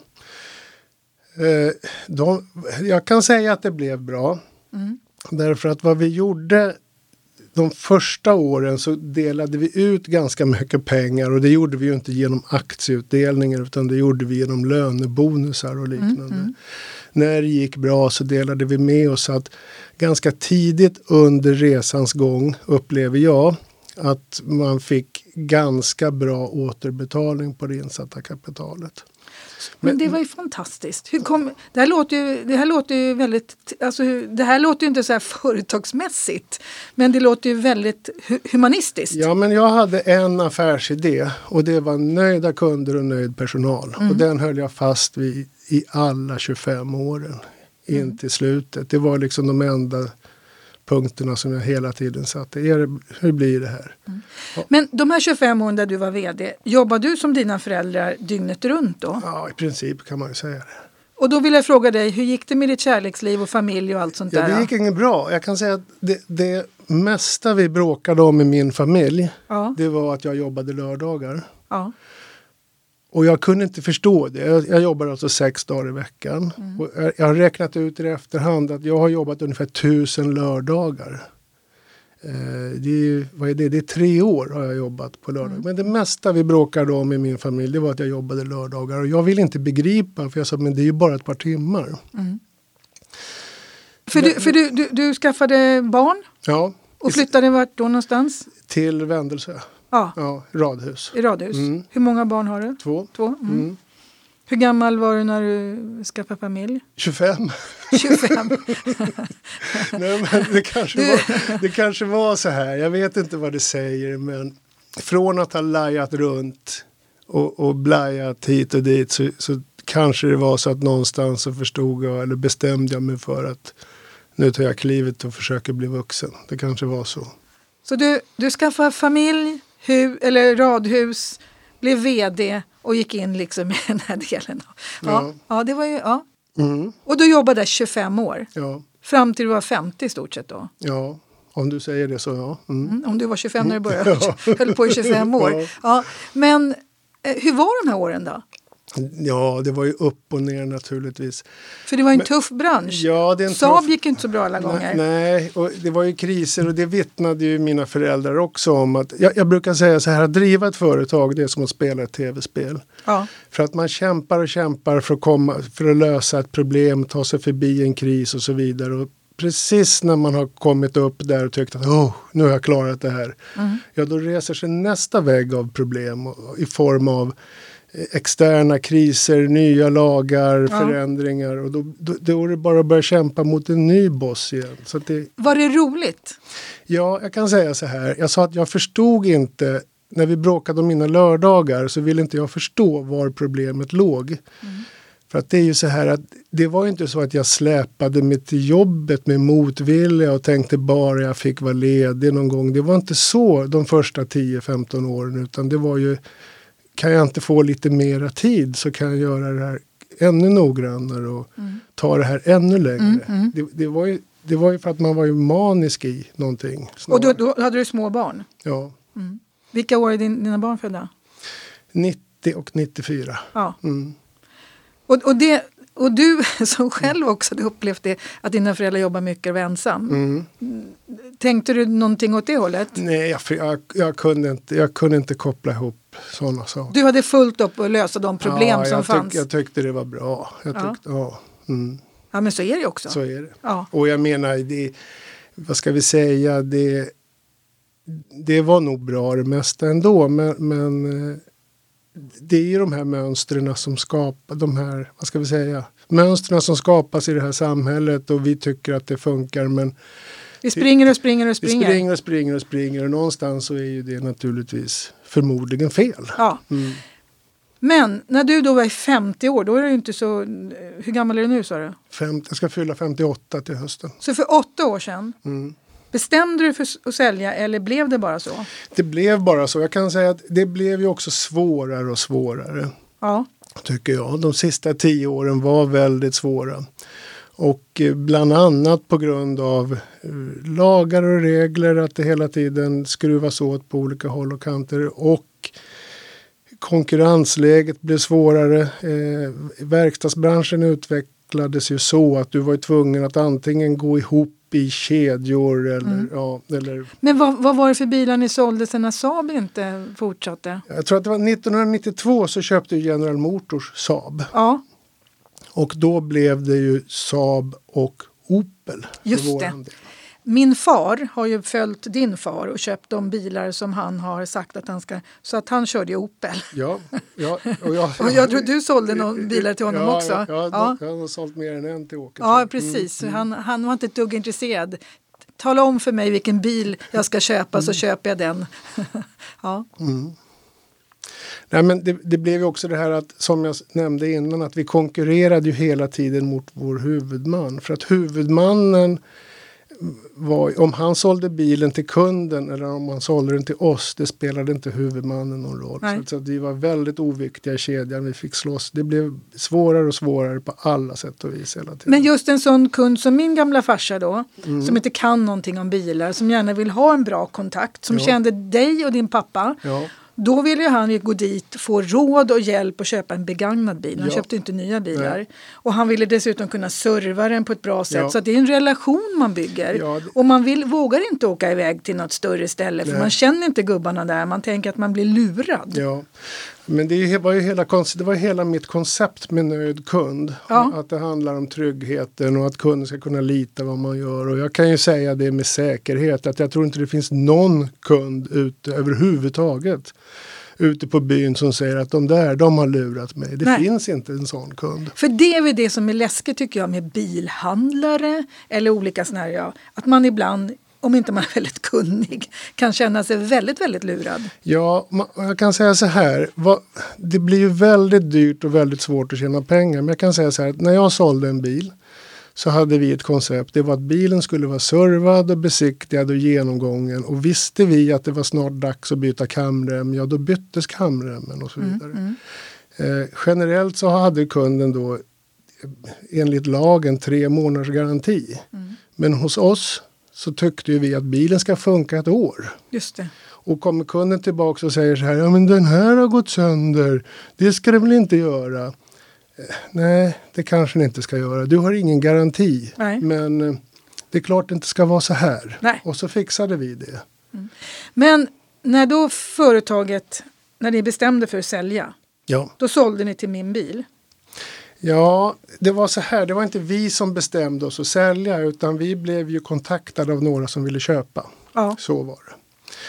Eh, de, jag kan säga att det blev bra. Mm. Därför att vad vi gjorde de första åren så delade vi ut ganska mycket pengar, och det gjorde vi ju inte genom aktieutdelningar utan det gjorde vi genom lönebonusar och liknande. Mm, mm. När det gick bra så delade vi med oss att ganska tidigt under resans gång upplever jag att man fick ganska bra återbetalning på det insatta kapitalet. Men det var ju fantastiskt. Hur kom, det, här låter ju, det här låter ju väldigt, alltså, det här låter ju inte så här företagsmässigt, men det låter ju väldigt humanistiskt. Ja, men jag hade en affärsidé, och det var nöjda kunder och nöjd personal. Mm. Och den höll jag fast vid i alla tjugofem åren in mm. till slutet. Det var liksom de enda punkterna som jag hela tiden satte. Hur blir det här? Mm. Ja. Men de här tjugofem åren där du var vd, jobbade du som dina föräldrar dygnet runt då? Ja, i princip kan man ju säga det. Och då vill jag fråga dig, hur gick det med ditt kärleksliv och familj och allt sånt ja, där? Det gick inget bra. Jag kan säga att det, det mesta vi bråkade om i min familj, ja. det var att jag jobbade lördagar. Ja. Och jag kunde inte förstå det. Jag, jag jobbar alltså sex dagar i veckan. Mm. Och jag, jag har räknat ut i efterhand att jag har jobbat ungefär tusen lördagar. Eh, det, är, vad är det? Det är tre år har jag jobbat på lördag. Mm. Men det mesta vi bråkade om i min familj, det var att jag jobbade lördagar. Och jag vill inte begripa, för jag sa, men det är ju bara ett par timmar. Mm. För, men, du, för du, du, du skaffade barn? Ja. Och flyttade vart då någonstans? Till Vändelsö. Ja. Ja, radhus. I radhus. Mm. Hur många barn har du? Två. Två. Mm. Mm. Hur gammal var du när du skaffade familj? tjugofem. tjugofem. Nej, men det, kanske var, det kanske var så här. Jag vet inte vad det säger, men från att ha lajat runt och, och blajat hit och dit så, så kanske det var så att någonstans så förstod jag, eller bestämde jag mig för att nu tar jag klivet och försöker bli vuxen. Det kanske var så. Så du, du skaffade familj, hu, eller radhus, blev vd och gick in liksom i den här delen. Ja, ja. ja det var ju, ja. Mm. Och du jobbade där tjugofem år. Ja. Fram till du var femtio i stort sett då. Ja, om du säger det så ja. Mm. Mm, om du var tjugofem när du började, ja. höll på i tjugofem år. Ja. Ja. Men eh, hur var de här åren då? Ja, det var ju upp och ner naturligtvis. För det var en Men, tuff bransch. Ja, det är en Saab tuff... gick inte så bra alla gånger. Nej, och det var ju kriser och det vittnade ju mina föräldrar också om. Att, jag, jag brukar säga så här, att driva ett företag det är som att spela ett tv-spel. Ja. För att man kämpar och kämpar för att, komma, för att lösa ett problem, ta sig förbi en kris och så vidare. Och precis när man har kommit upp där och tyckt att oh, nu har jag klarat det här. Mm. Ja, då reser sig nästa vägg av problem i form av externa kriser, nya lagar, ja. förändringar. Och då, då, då är det bara att börja kämpa mot en ny boss igen. Så att det... Var det roligt? Ja, jag kan säga så här. Jag sa att jag förstod inte, när vi bråkade om mina lördagar så ville inte jag förstå var problemet låg. Mm. För att det är ju så här att det var inte så att jag släpade mig till jobbet med motvilja och tänkte bara jag fick vara ledig någon gång. Det var inte så de första tio femton åren, utan det var ju, kan jag inte få lite mera tid så kan jag göra det här ännu noggrannare och mm. ta det här ännu längre. Mm, mm. Det, det, var ju, det var ju för att man var ju manisk i någonting. Snarare. Och då, då hade du små barn? Ja. Mm. Vilka år är din, dina barn födda? nittio och nittiofyra. Ja. Mm. Och, och, det, och du som själv också hade upplevt det, att dina föräldrar jobbar mycket och var ensam. Mm. Tänkte du någonting åt det hållet? Nej, jag, jag, jag, kunde, inte, jag kunde inte koppla ihop sådana saker. Du hade fullt upp att lösa de problem ja, som tyck, fanns? Jag tyckte det var bra. Jag tyckte, ja. Ja, mm. ja, men så är det också. Så är det. Ja. Och jag menar, det, vad ska vi säga, det, det var nog bra det mesta ändå. Men, men det är ju de här mönstren som skapar, de här, vad ska vi säga, mönstren som skapas i det här samhället och vi tycker att det funkar, men vi springer och springer och springer. Vi springer och springer och springer och någonstans så är ju det naturligtvis förmodligen fel. Ja. Mm. Men när du då var femtio år, då är det ju inte så, hur gammal är du nu sa du? femtio, jag ska fylla femtioåtta till hösten. Så för åtta år sedan mm. bestämde du för att sälja eller blev det bara så? Det blev bara så. Jag kan säga att det blev ju också svårare och svårare. Ja. Tycker jag. De sista tio åren var väldigt svåra. Och bland annat på grund av lagar och regler, att det hela tiden skruvas åt på olika håll och kanter, och konkurrensläget blev svårare. Eh, verkstadsbranschen utvecklades ju så att du var tvungen att antingen gå ihop i kedjor eller, mm. ja, eller... Men vad, vad var det för bilar ni sålde sen när Saab inte fortsatte? Jag tror att det var nittonhundranittiotvå så köpte General Motors Saab. Ja. Och då blev det ju Saab och Opel. Just det. Min far har ju följt din far och köpt de bilar som han har sagt att han ska... Så att han körde ju Opel. Ja. ja och jag, och jag tror du sålde några bilar till honom ja, också. Ja, ja, ja. Jag har sålt mer än en till Åke. Ja, precis. Mm, han, han var inte ett dugg intresserad. Tala om för mig vilken bil jag ska köpa, mm. så köper jag den. ja. Mm. Nej, men det, det blev ju också det här att, som jag nämnde innan, att vi konkurrerade ju hela tiden mot vår huvudman. För att huvudmannen var, om han sålde bilen till kunden eller om han sålde den till oss, det spelade inte huvudmannen någon roll. Nej. Så att vi var väldigt oviktiga i kedjan, vi fick slåss. Det blev svårare och svårare på alla sätt och vis hela tiden. Men just en sån kund som min gamla farsa då, mm. som inte kan någonting om bilar, som gärna vill ha en bra kontakt, som ja. kände dig och din pappa. Ja. Då ville ju han gå dit, få råd och hjälp och köpa en begagnad bil. Han ja. köpte inte nya bilar. Nej. Och han ville dessutom kunna serva den på ett bra sätt. Ja. Så det är en relation man bygger. Ja, det... Och man vill, vågar inte åka iväg till något större ställe. För Nej. man känner inte gubbarna där. Man tänker att man blir lurad. Ja. Men det var ju hela, det var hela mitt koncept med nöjd kund. Ja. Att det handlar om tryggheten och att kunden ska kunna lita vad man gör. Och jag kan ju säga det med säkerhet att jag tror inte det finns någon kund ute överhuvudtaget ute på byn som säger att de där, de har lurat mig. Det Nej. finns inte en sån kund. För det är väl det som är läskigt tycker jag med bilhandlare eller olika sådana här, ja, att man ibland, om inte man är väldigt kunnig, kan känna sig väldigt, väldigt lurad. Ja, jag kan säga så här. Det blir ju väldigt dyrt och väldigt svårt att tjäna pengar. Men jag kan säga så här, att när jag sålde en bil så hade vi ett koncept. Det var att bilen skulle vara servad och besiktigad och genomgången. Och visste vi att det var snart dags att byta kamrem, ja då byttes kamremmen och så vidare. Mm, mm. Eh, generellt så hade kunden då enligt lagen tre månaders garanti. Mm. Men hos oss så tyckte ju vi att bilen ska funka ett år. Just det. Och kommer kunden tillbaka och säger så här, ja men den här har gått sönder, det ska det väl inte göra. Eh, nej, det kanske den inte ska göra. Du har ingen garanti. Nej. Men eh, det är klart det inte ska vara så här. Nej. Och så fixade vi det. Mm. Men när då företaget, när ni bestämde för att sälja, ja. då sålde ni till Min Bil. Ja, det var så här. Det var inte vi som bestämde oss att sälja utan vi blev ju kontaktade av några som ville köpa. Ja. Så var det.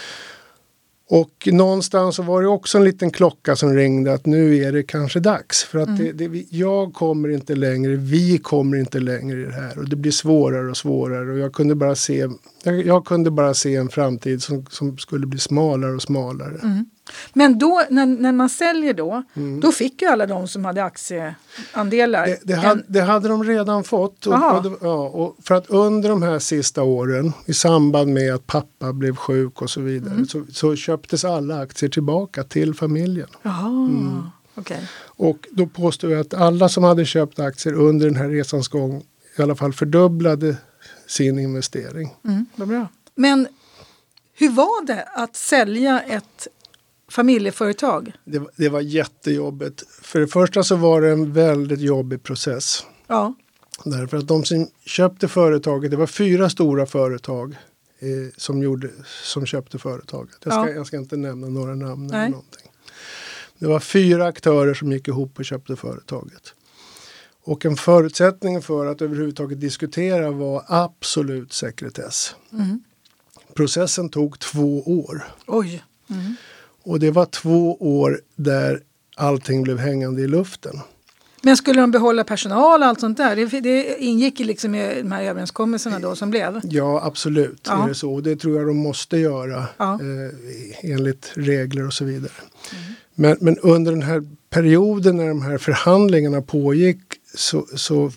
Och någonstans så var det också en liten klocka som ringde att nu är det kanske dags. För att mm. det, det, jag kommer inte längre, vi kommer inte längre i det här. Och det blir svårare och svårare. Och jag kunde bara se, jag, jag kunde bara se en framtid som, som skulle bli smalare och smalare. Mm. Men då, när, när man säljer då, mm. då fick ju alla de som hade aktieandelar. Det, det, hade, det hade de redan fått. Och, och, det, ja, och för att under de här sista åren, i samband med att pappa blev sjuk och så vidare, mm. så, så köptes alla aktier tillbaka till familjen. Jaha, mm. Okay. Och då påstår jag att alla som hade köpt aktier under den här resans gång i alla fall fördubblade sin investering. Mm, vad bra. Men hur var det att sälja ett familjeföretag? Det, det var jättejobbigt. För det första så var det en väldigt jobbig process. Ja. Därför att de som köpte företaget, det var fyra stora företag eh, som, gjorde, som köpte företaget. Jag ska, ja. jag ska inte nämna några namn Nej. eller någonting. Det var fyra aktörer som gick ihop och köpte företaget. Och en förutsättning för att överhuvudtaget diskutera var absolut sekretess. Mm. Processen tog två år. Oj. Mm. Och det var två år där allting blev hängande i luften. Men skulle de behålla personal och allt sånt där? Det, det ingick liksom i de här överenskommelserna då som blev? Ja, absolut. Ja. Är det så. Det tror jag de måste göra ja. eh, enligt regler och så vidare. Mm. Men, men under den här perioden när de här förhandlingarna pågick så, så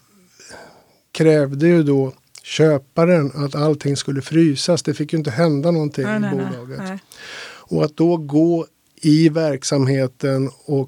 krävde ju då köparen att allting skulle frysas. Det fick ju inte hända någonting nej, i nej, bolaget. Nej. Och att då gå i verksamheten och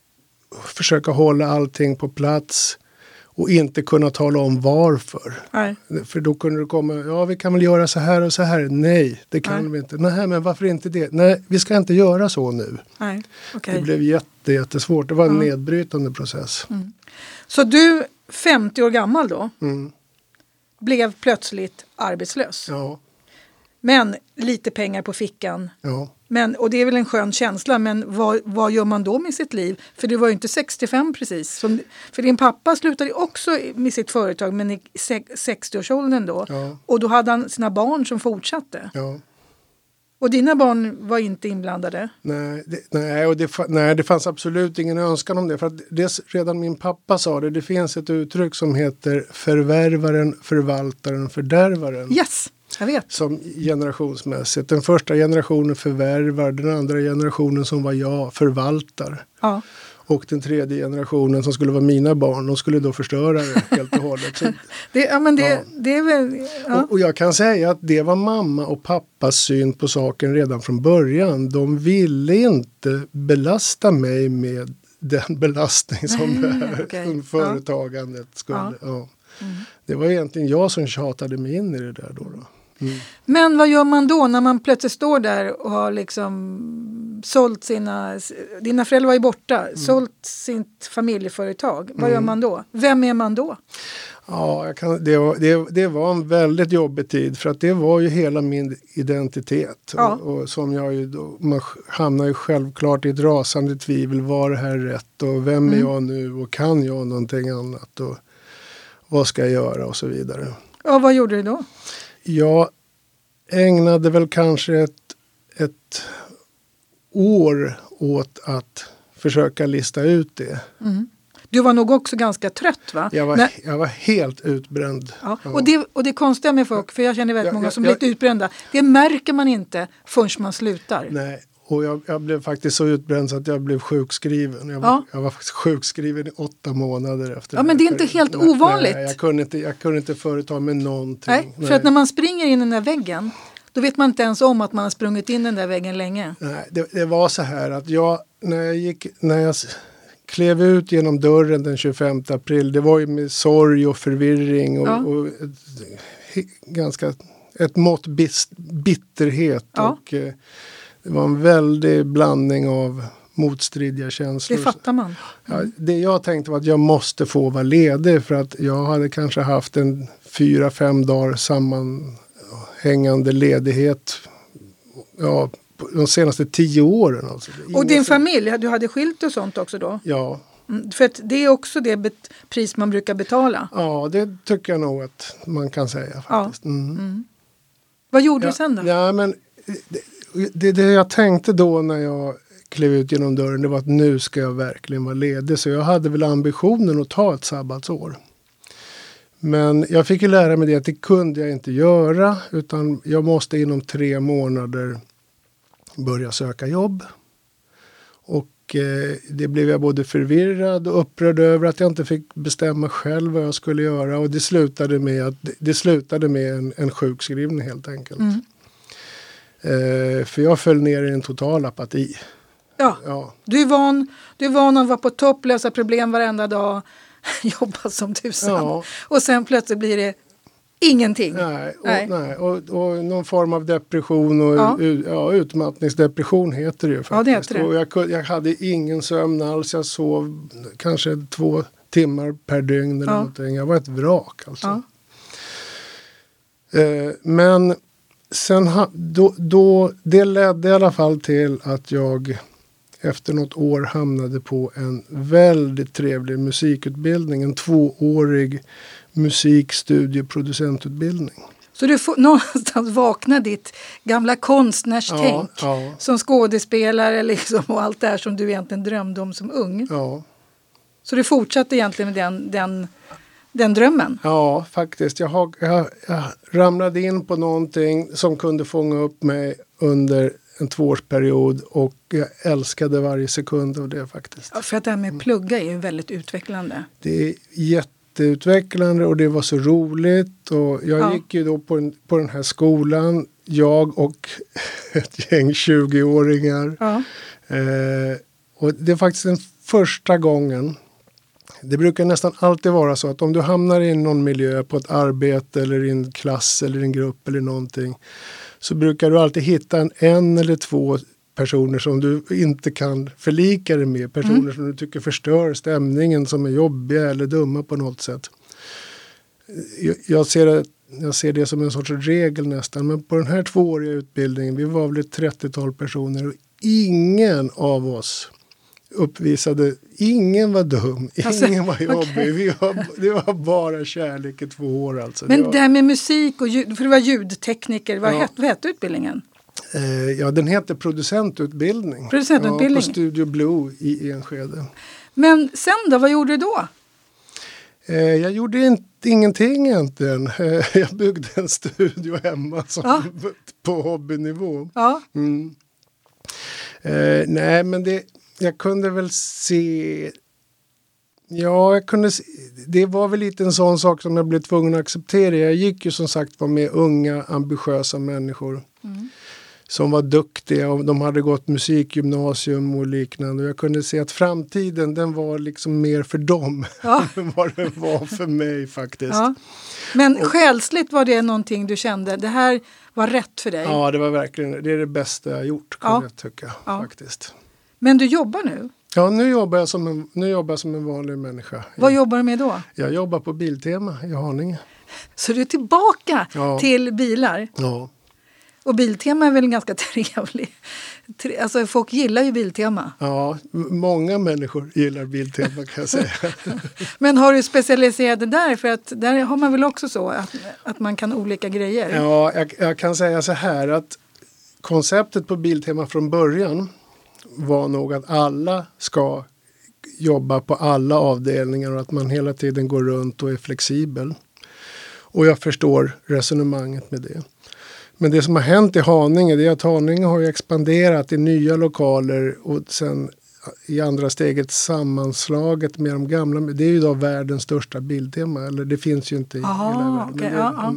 försöka hålla allting på plats och inte kunna tala om varför. Nej. För då kunde det komma, ja vi kan väl göra så här och så här. Nej, det kan Nej. vi inte. Nej, men varför inte det? Nej, vi ska inte göra så nu. Nej. Okay. Det blev jätte, jättesvårt. Det var en mm. nedbrytande process. Mm. Så du, femtio år gammal då, mm. blev plötsligt arbetslös. Ja. Men lite pengar på fickan. Ja. Men, och det är väl en skön känsla, men vad, vad gör man då med sitt liv? För det var ju inte sextiofem precis. Som, för din pappa slutade också med sitt företag, men i sextioårsåldern då. Ja. Och då hade han sina barn som fortsatte. Ja. Och dina barn var inte inblandade? Nej, det, nej, och det, nej, det fanns absolut ingen önskan om det. För att det, redan min pappa sa det, det finns ett uttryck som heter förvärvaren, förvaltaren, fördärvaren. Yes! Jag vet. Som generationsmässigt. Den första generationen förvärvar, den andra generationen som var jag förvaltar. Ja. Och den tredje generationen som skulle vara mina barn, de skulle då förstöra det helt och hållet. Så, det, ja, men det, ja. det är väl... Ja. Och, och jag kan säga att det var mamma och pappas syn på saken redan från början. De ville inte belasta mig med den belastning som Nej, det här okay. företagandet skulle... Ja. Ja. Mm. Det var egentligen jag som tjatade mig in i det där då. då. Mm. Men vad gör man då när man plötsligt står där och har liksom sålt sina... Dina föräldrar var ju borta. Mm. Sålt sitt familjeföretag. Vad mm. gör man då? Vem är man då? Ja, jag kan, det, var, det, det var en väldigt jobbig tid. För att det var ju hela min identitet. Ja. Och, och som jag ju då, man hamnar ju självklart i ett rasande tvivel. Var det här rätt? Och vem mm. är jag nu? Och kan jag någonting annat? Och vad ska jag göra? Och så vidare. Och vad gjorde du då? Jag ägnade väl kanske ett, ett år åt att försöka lista ut det. Mm. Du var nog också ganska trött, va? Jag var, Men, jag var helt utbränd. ja. Ja. Och, det, och det konstiga med folk, för jag känner väldigt Ja, många ja, som ja, är lite utbrända. Det märker man inte förrän man slutar. Nej, och jag, jag blev faktiskt så utbränd så att jag blev sjukskriven. Jag var, Ja. jag var faktiskt sjukskriven i åtta månader efter Ja, det. men det är inte helt nej, ovanligt. Nej, jag kunde inte, jag kunde inte företa mig någonting. Nej, för nej. att när man springer in i den där väggen, då vet man inte ens om att man har sprungit in i den där väggen länge. Nej, det, det var så här att jag, när jag gick, när jag klev ut genom dörren den tjugofemte april, det var ju med sorg och förvirring och, Ja. och ett, ganska ett mått bis, bitterhet Ja. och eh, det var en väldig blandning av motstridiga känslor. Det fattar man. Ja, det jag tänkte var att jag måste få vara ledig för att jag hade kanske haft en fyra, fem dagar sammanhängande ledighet ja, de senaste tio åren. Alltså. Och din familj, du hade skilt och sånt också då? Ja. Mm, för att det är också det bet- pris man brukar betala. Ja, det tycker jag nog att man kan säga faktiskt. Ja. Mm. Mm. Vad gjorde Ja, du sen då? Ja, men det, det, det jag tänkte då när jag klev ut genom dörren, det var att nu ska jag verkligen vara ledig. Så jag hade väl ambitionen att ta ett sabbatsår. Men jag fick ju lära mig det att det kunde jag inte göra. Utan jag måste inom tre månader börja söka jobb. Och eh, det blev jag både förvirrad och upprörd över att jag inte fick bestämma själv vad jag skulle göra. Och det slutade med, att, det slutade med en, en sjukskrivning helt enkelt. Mm. Eh, för jag föll ner i en total apati. Ja, ja. Du, är van, du är van att vara på topp, lösa problem varenda dag, jobba som tusan. Ja. Och sen plötsligt blir det ingenting. Nej, och, nej. nej. Och, och någon form av depression och ja. U, ja, utmattningsdepression heter det ju faktiskt. Ja, det heter det. Och jag, jag hade ingen sömn alls. Jag sov kanske två timmar per dygn eller ja. någonting. Jag var ett vrak alltså. Ja. Eh, men sen ha, då, då, det ledde i alla fall till att jag efter något år hamnade på en väldigt trevlig musikutbildning. En tvåårig musikstudieproducentutbildning. Så du får någonstans vakna ditt gamla konstnärstänk ja, ja. som skådespelare liksom, och allt det här som du egentligen drömde om som ung. Ja. Så du fortsatte egentligen med den, den, den drömmen? Ja, faktiskt. Jag, har, jag, jag ramlade in på någonting som kunde fånga upp mig under en tvåårsperiod och jag älskade varje sekund av det faktiskt. Ja, för att det här med plugga är ju väldigt utvecklande. Det är jätteutvecklande och det var så roligt och jag ja. gick ju då på, en, på den här skolan, jag och ett gäng tjugoåringar. Ja. Eh, och det är faktiskt den första gången. Det brukar nästan alltid vara så att om du hamnar i någon miljö på ett arbete eller i en klass eller en grupp eller någonting, så brukar du alltid hitta en, en eller två personer som du inte kan förlika dig med. Personer mm. som du tycker förstör stämningen, som är jobbiga eller dumma på något sätt. Jag, jag, ser det, jag ser det som en sorts regel nästan. Men på den här tvååriga utbildningen, vi var väl ett trettiotal personer och ingen av oss uppvisade, ingen var dum, alltså, ingen var jobbig. Okay. Vi var, det var bara kärlek i två år alltså. Men det, var, det här med musik och ljud, för det var ljudtekniker, vad, ja. het, vad hette utbildningen? Eh, ja, den heter producentutbildning. Producentutbildning. Ja, på Studio Blue i Enskede. Men sen då, vad gjorde du då? Eh, jag gjorde inte, ingenting egentligen. Eh, jag byggde en studio hemma som, ja. på hobbynivå. Ja. Mm. Eh, nej, men det... Jag kunde väl se, ja jag kunde se, det var väl lite en sån sak som jag blev tvungen att acceptera. Jag gick ju som sagt var med unga ambitiösa människor mm. som var duktiga och de hade gått musikgymnasium och liknande. Och jag kunde se att framtiden den var liksom mer för dem ja. än vad det var för mig faktiskt. Ja. Men och, själsligt var det någonting du kände, det här var rätt för dig? Ja, det var verkligen, det är det bästa jag gjort kan ja. jag tycka ja. faktiskt. Men du jobbar nu? Ja, nu jobbar jag som en, nu jobbar jag som en vanlig människa. Vad jobbar du med då? Jag jobbar på Biltema i Haninge. Så du är tillbaka ja. till bilar? Ja. Och Biltema är väl ganska trevlig? Alltså folk gillar ju Biltema. Ja, m- många människor gillar Biltema kan jag säga. Men har du specialiserat det där? För att där har man väl också så att, att man kan olika grejer? Ja, jag, jag kan säga så här att konceptet på Biltema från början var nog att alla ska jobba på alla avdelningar och att man hela tiden går runt och är flexibel. Och jag förstår resonemanget med det. Men det som har hänt i Haninge det är att Haninge har ju expanderat i nya lokaler och sen i andra steget sammanslaget med de gamla. Det är ju då världens största Biltema, eller det finns ju inte i Aha, hela världen. Okay, det, ja, ja.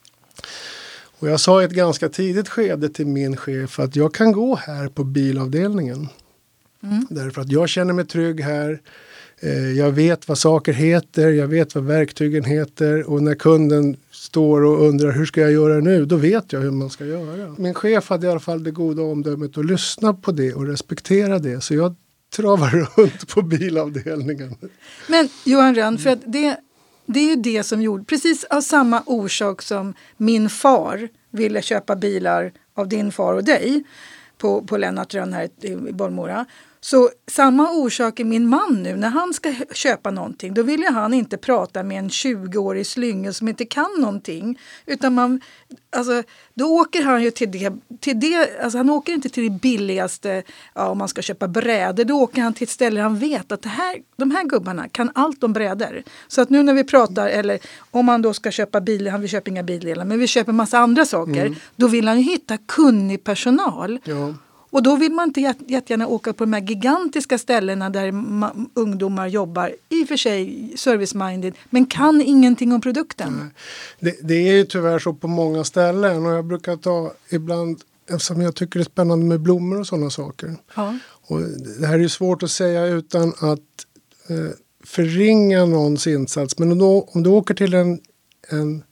Och jag sa i ett ganska tidigt skede till min chef att jag kan gå här på bilavdelningen. Mm. Därför att jag känner mig trygg här. Eh, jag vet vad saker heter. Jag vet vad verktygen heter. Och när kunden står och undrar hur ska jag göra nu? Då vet jag hur man ska göra. Min chef hade i alla fall det goda omdömet att lyssna på det och respektera det. Så jag travar runt på bilavdelningen. Men Johan Rönn, för att det... Det är ju det som gjorde, precis av samma orsak som min far ville köpa bilar av din far och dig på, på Lennart Rönn här i, i Bollmora. Så samma orsak är min man nu. När han ska köpa någonting, då vill ju han inte prata med en tjugoårig slyngel som inte kan någonting. Utan man, alltså, då åker han ju till det, till det alltså han åker inte till det billigaste, ja, om man ska köpa brädor. Då åker han till ett ställe han vet att det här, de här gubbarna kan allt om brädor. Så att nu när vi pratar, eller om man då ska köpa bilar, han vill köpa inga bildelar, men vi köper massa andra saker. Mm. Då vill han ju hitta kunnig personal. Ja. Och då vill man inte jätt, jättegärna åka på de här gigantiska ställena där ma- ungdomar jobbar, i och för sig service-minded, men kan ingenting om produkten. Det, det är ju tyvärr så på många ställen och jag brukar ta ibland, eftersom jag tycker det är spännande med blommor och sådana saker. Ja. Och det här är ju svårt att säga utan att eh, förringa någons insats. Men om du, om du åker till en, en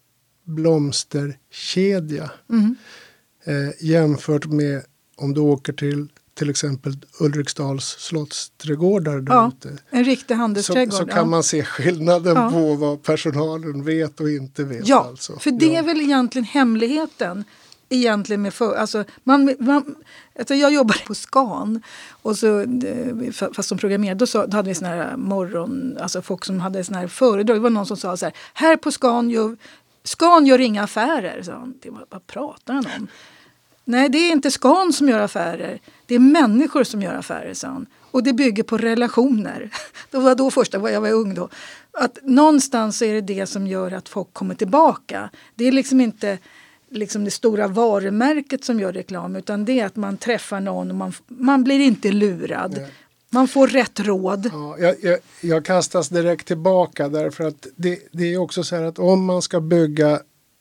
blomsterkedja Mm. eh, jämfört med om du åker till till exempel Ulriksdals slottsträdgårdar där Ja, ute. en riktig handelsträdgård. Så, så kan ja. man se skillnaden Ja. på vad personalen vet och inte vet. Ja, alltså. för det ja. är väl egentligen hemligheten. Egentligen med för, alltså, man, man, alltså jag jobbade på Scan och så, fast som programmerare då, så, då hade vi såna här morgon, alltså folk som hade såna här föredrag. Det var någon som sa så här, här på Scan gör, Scan gör inga affärer. Så han, vad, vad pratar han om? Nej, det är inte Scan som gör affärer. Det är människor som gör affärer, sa han. Och det bygger på relationer. Det var då första, jag var ung då. Att någonstans så är det det som gör att folk kommer tillbaka. Det är liksom inte liksom det stora varumärket som gör reklam, utan det är att man träffar någon och man, man blir inte lurad. Nej. Man får rätt råd. Ja, jag, jag, jag kastas direkt tillbaka därför att det, det är också så här att om man ska bygga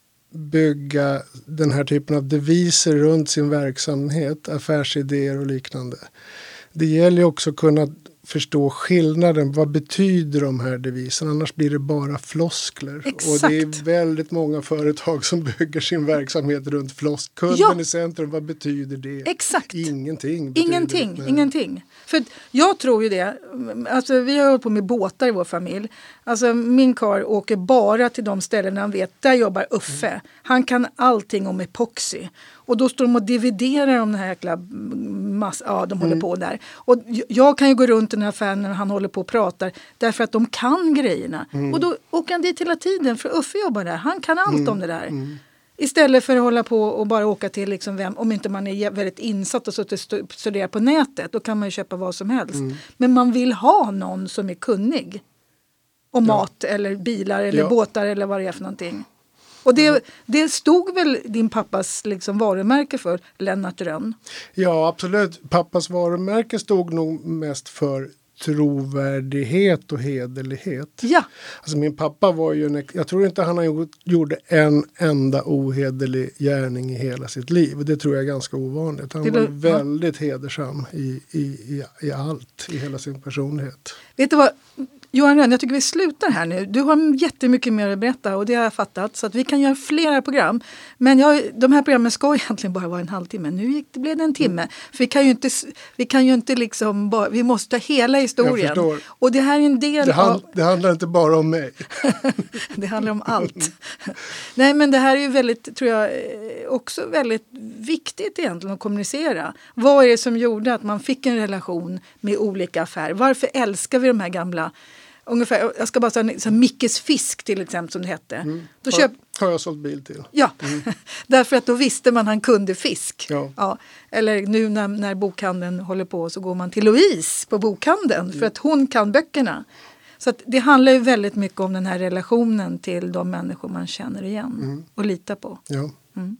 bygga den här typen av deviser runt sin verksamhet, affärsidéer och liknande. Det gäller också att kunna förstå skillnaden. Vad betyder de här deviserna? Annars blir det bara floskler. Exakt. Och det är väldigt många företag som bygger sin verksamhet runt flosk. Kunden ja. i centrum, vad betyder det? Exakt. Ingenting. Ingenting, det. ingenting. För jag tror ju det. Alltså, vi har hållit på med båtar i vår familj. Alltså, min karl åker bara till de ställen han vet. Där jobbar Uffe. Mm. Han kan allting om epoxy. Och då står de och dividerar om den här jäkla massa, ja de håller mm. på där. Och jag kan ju gå runt i den här affären när han håller på och pratar därför att de kan grejerna. Mm. Och då åker han dit hela tiden för Uffe jobbar där. Han kan allt mm. om det där. Mm. Istället för att hålla på och bara åka till liksom vem, om inte man är väldigt insatt och studerar på nätet, då kan man ju köpa vad som helst. Mm. Men man vill ha någon som är kunnig om ja. mat eller bilar eller ja. båtar eller vad det är för någonting. Och det, ja. det stod väl din pappas liksom varumärke för, Lennart Rönn? Ja, absolut. Pappas varumärke stod nog mest för trovärdighet och hederlighet. Ja. Alltså min pappa var ju en, jag tror inte han har gjort, gjorde en enda ohederlig gärning i hela sitt liv. Och det tror jag är ganska ovanligt. Han det var, var väldigt ja. hedersam i, i, i, i allt, i hela sin personlighet. Vet du vad, Johan Rönn, jag tycker vi slutar här nu. Du har jättemycket mer att berätta och det har jag fattat. Så att vi kan göra flera program. Men jag, de här programmen ska egentligen bara vara en halvtimme. Nu gick det, blev det en timme. Mm. För vi kan ju inte, vi kan ju inte liksom bara, vi måste ha hela historien. Och det här är en del det hand, av... Det handlar inte bara om mig. Det handlar om allt. Nej, men det här är ju väldigt, tror jag, också väldigt viktigt egentligen att kommunicera. Vad är det som gjorde att man fick en relation med olika affärer? Varför älskar vi de här gamla... Ungefär, jag ska bara säga så Mickes fisk till exempel som det hette. Mm. Då har, köp... har jag sålt bil till. Ja, mm. Därför att då visste man han kunde fisk. Ja. Ja. Eller nu när, när bokhandeln håller på så går man till Louise på bokhandeln mm. för att hon kan böckerna. Så att det handlar ju väldigt mycket om den här relationen till de människor man känner igen mm. och litar på. Ja. Mm.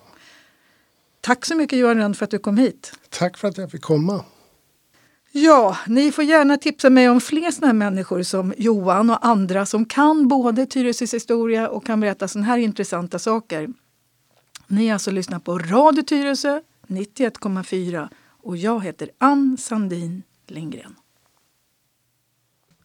Tack så mycket Johan Rönn för att du kom hit. Tack för att jag fick komma. Ja, ni får gärna tipsa mig om fler såna här människor som Johan och andra som kan både Tyresös historia och kan berätta såna här intressanta saker. Ni har alltså lyssnat på Radio Tyresö nittioett komma fyra och jag heter Ann Sandin Lindgren.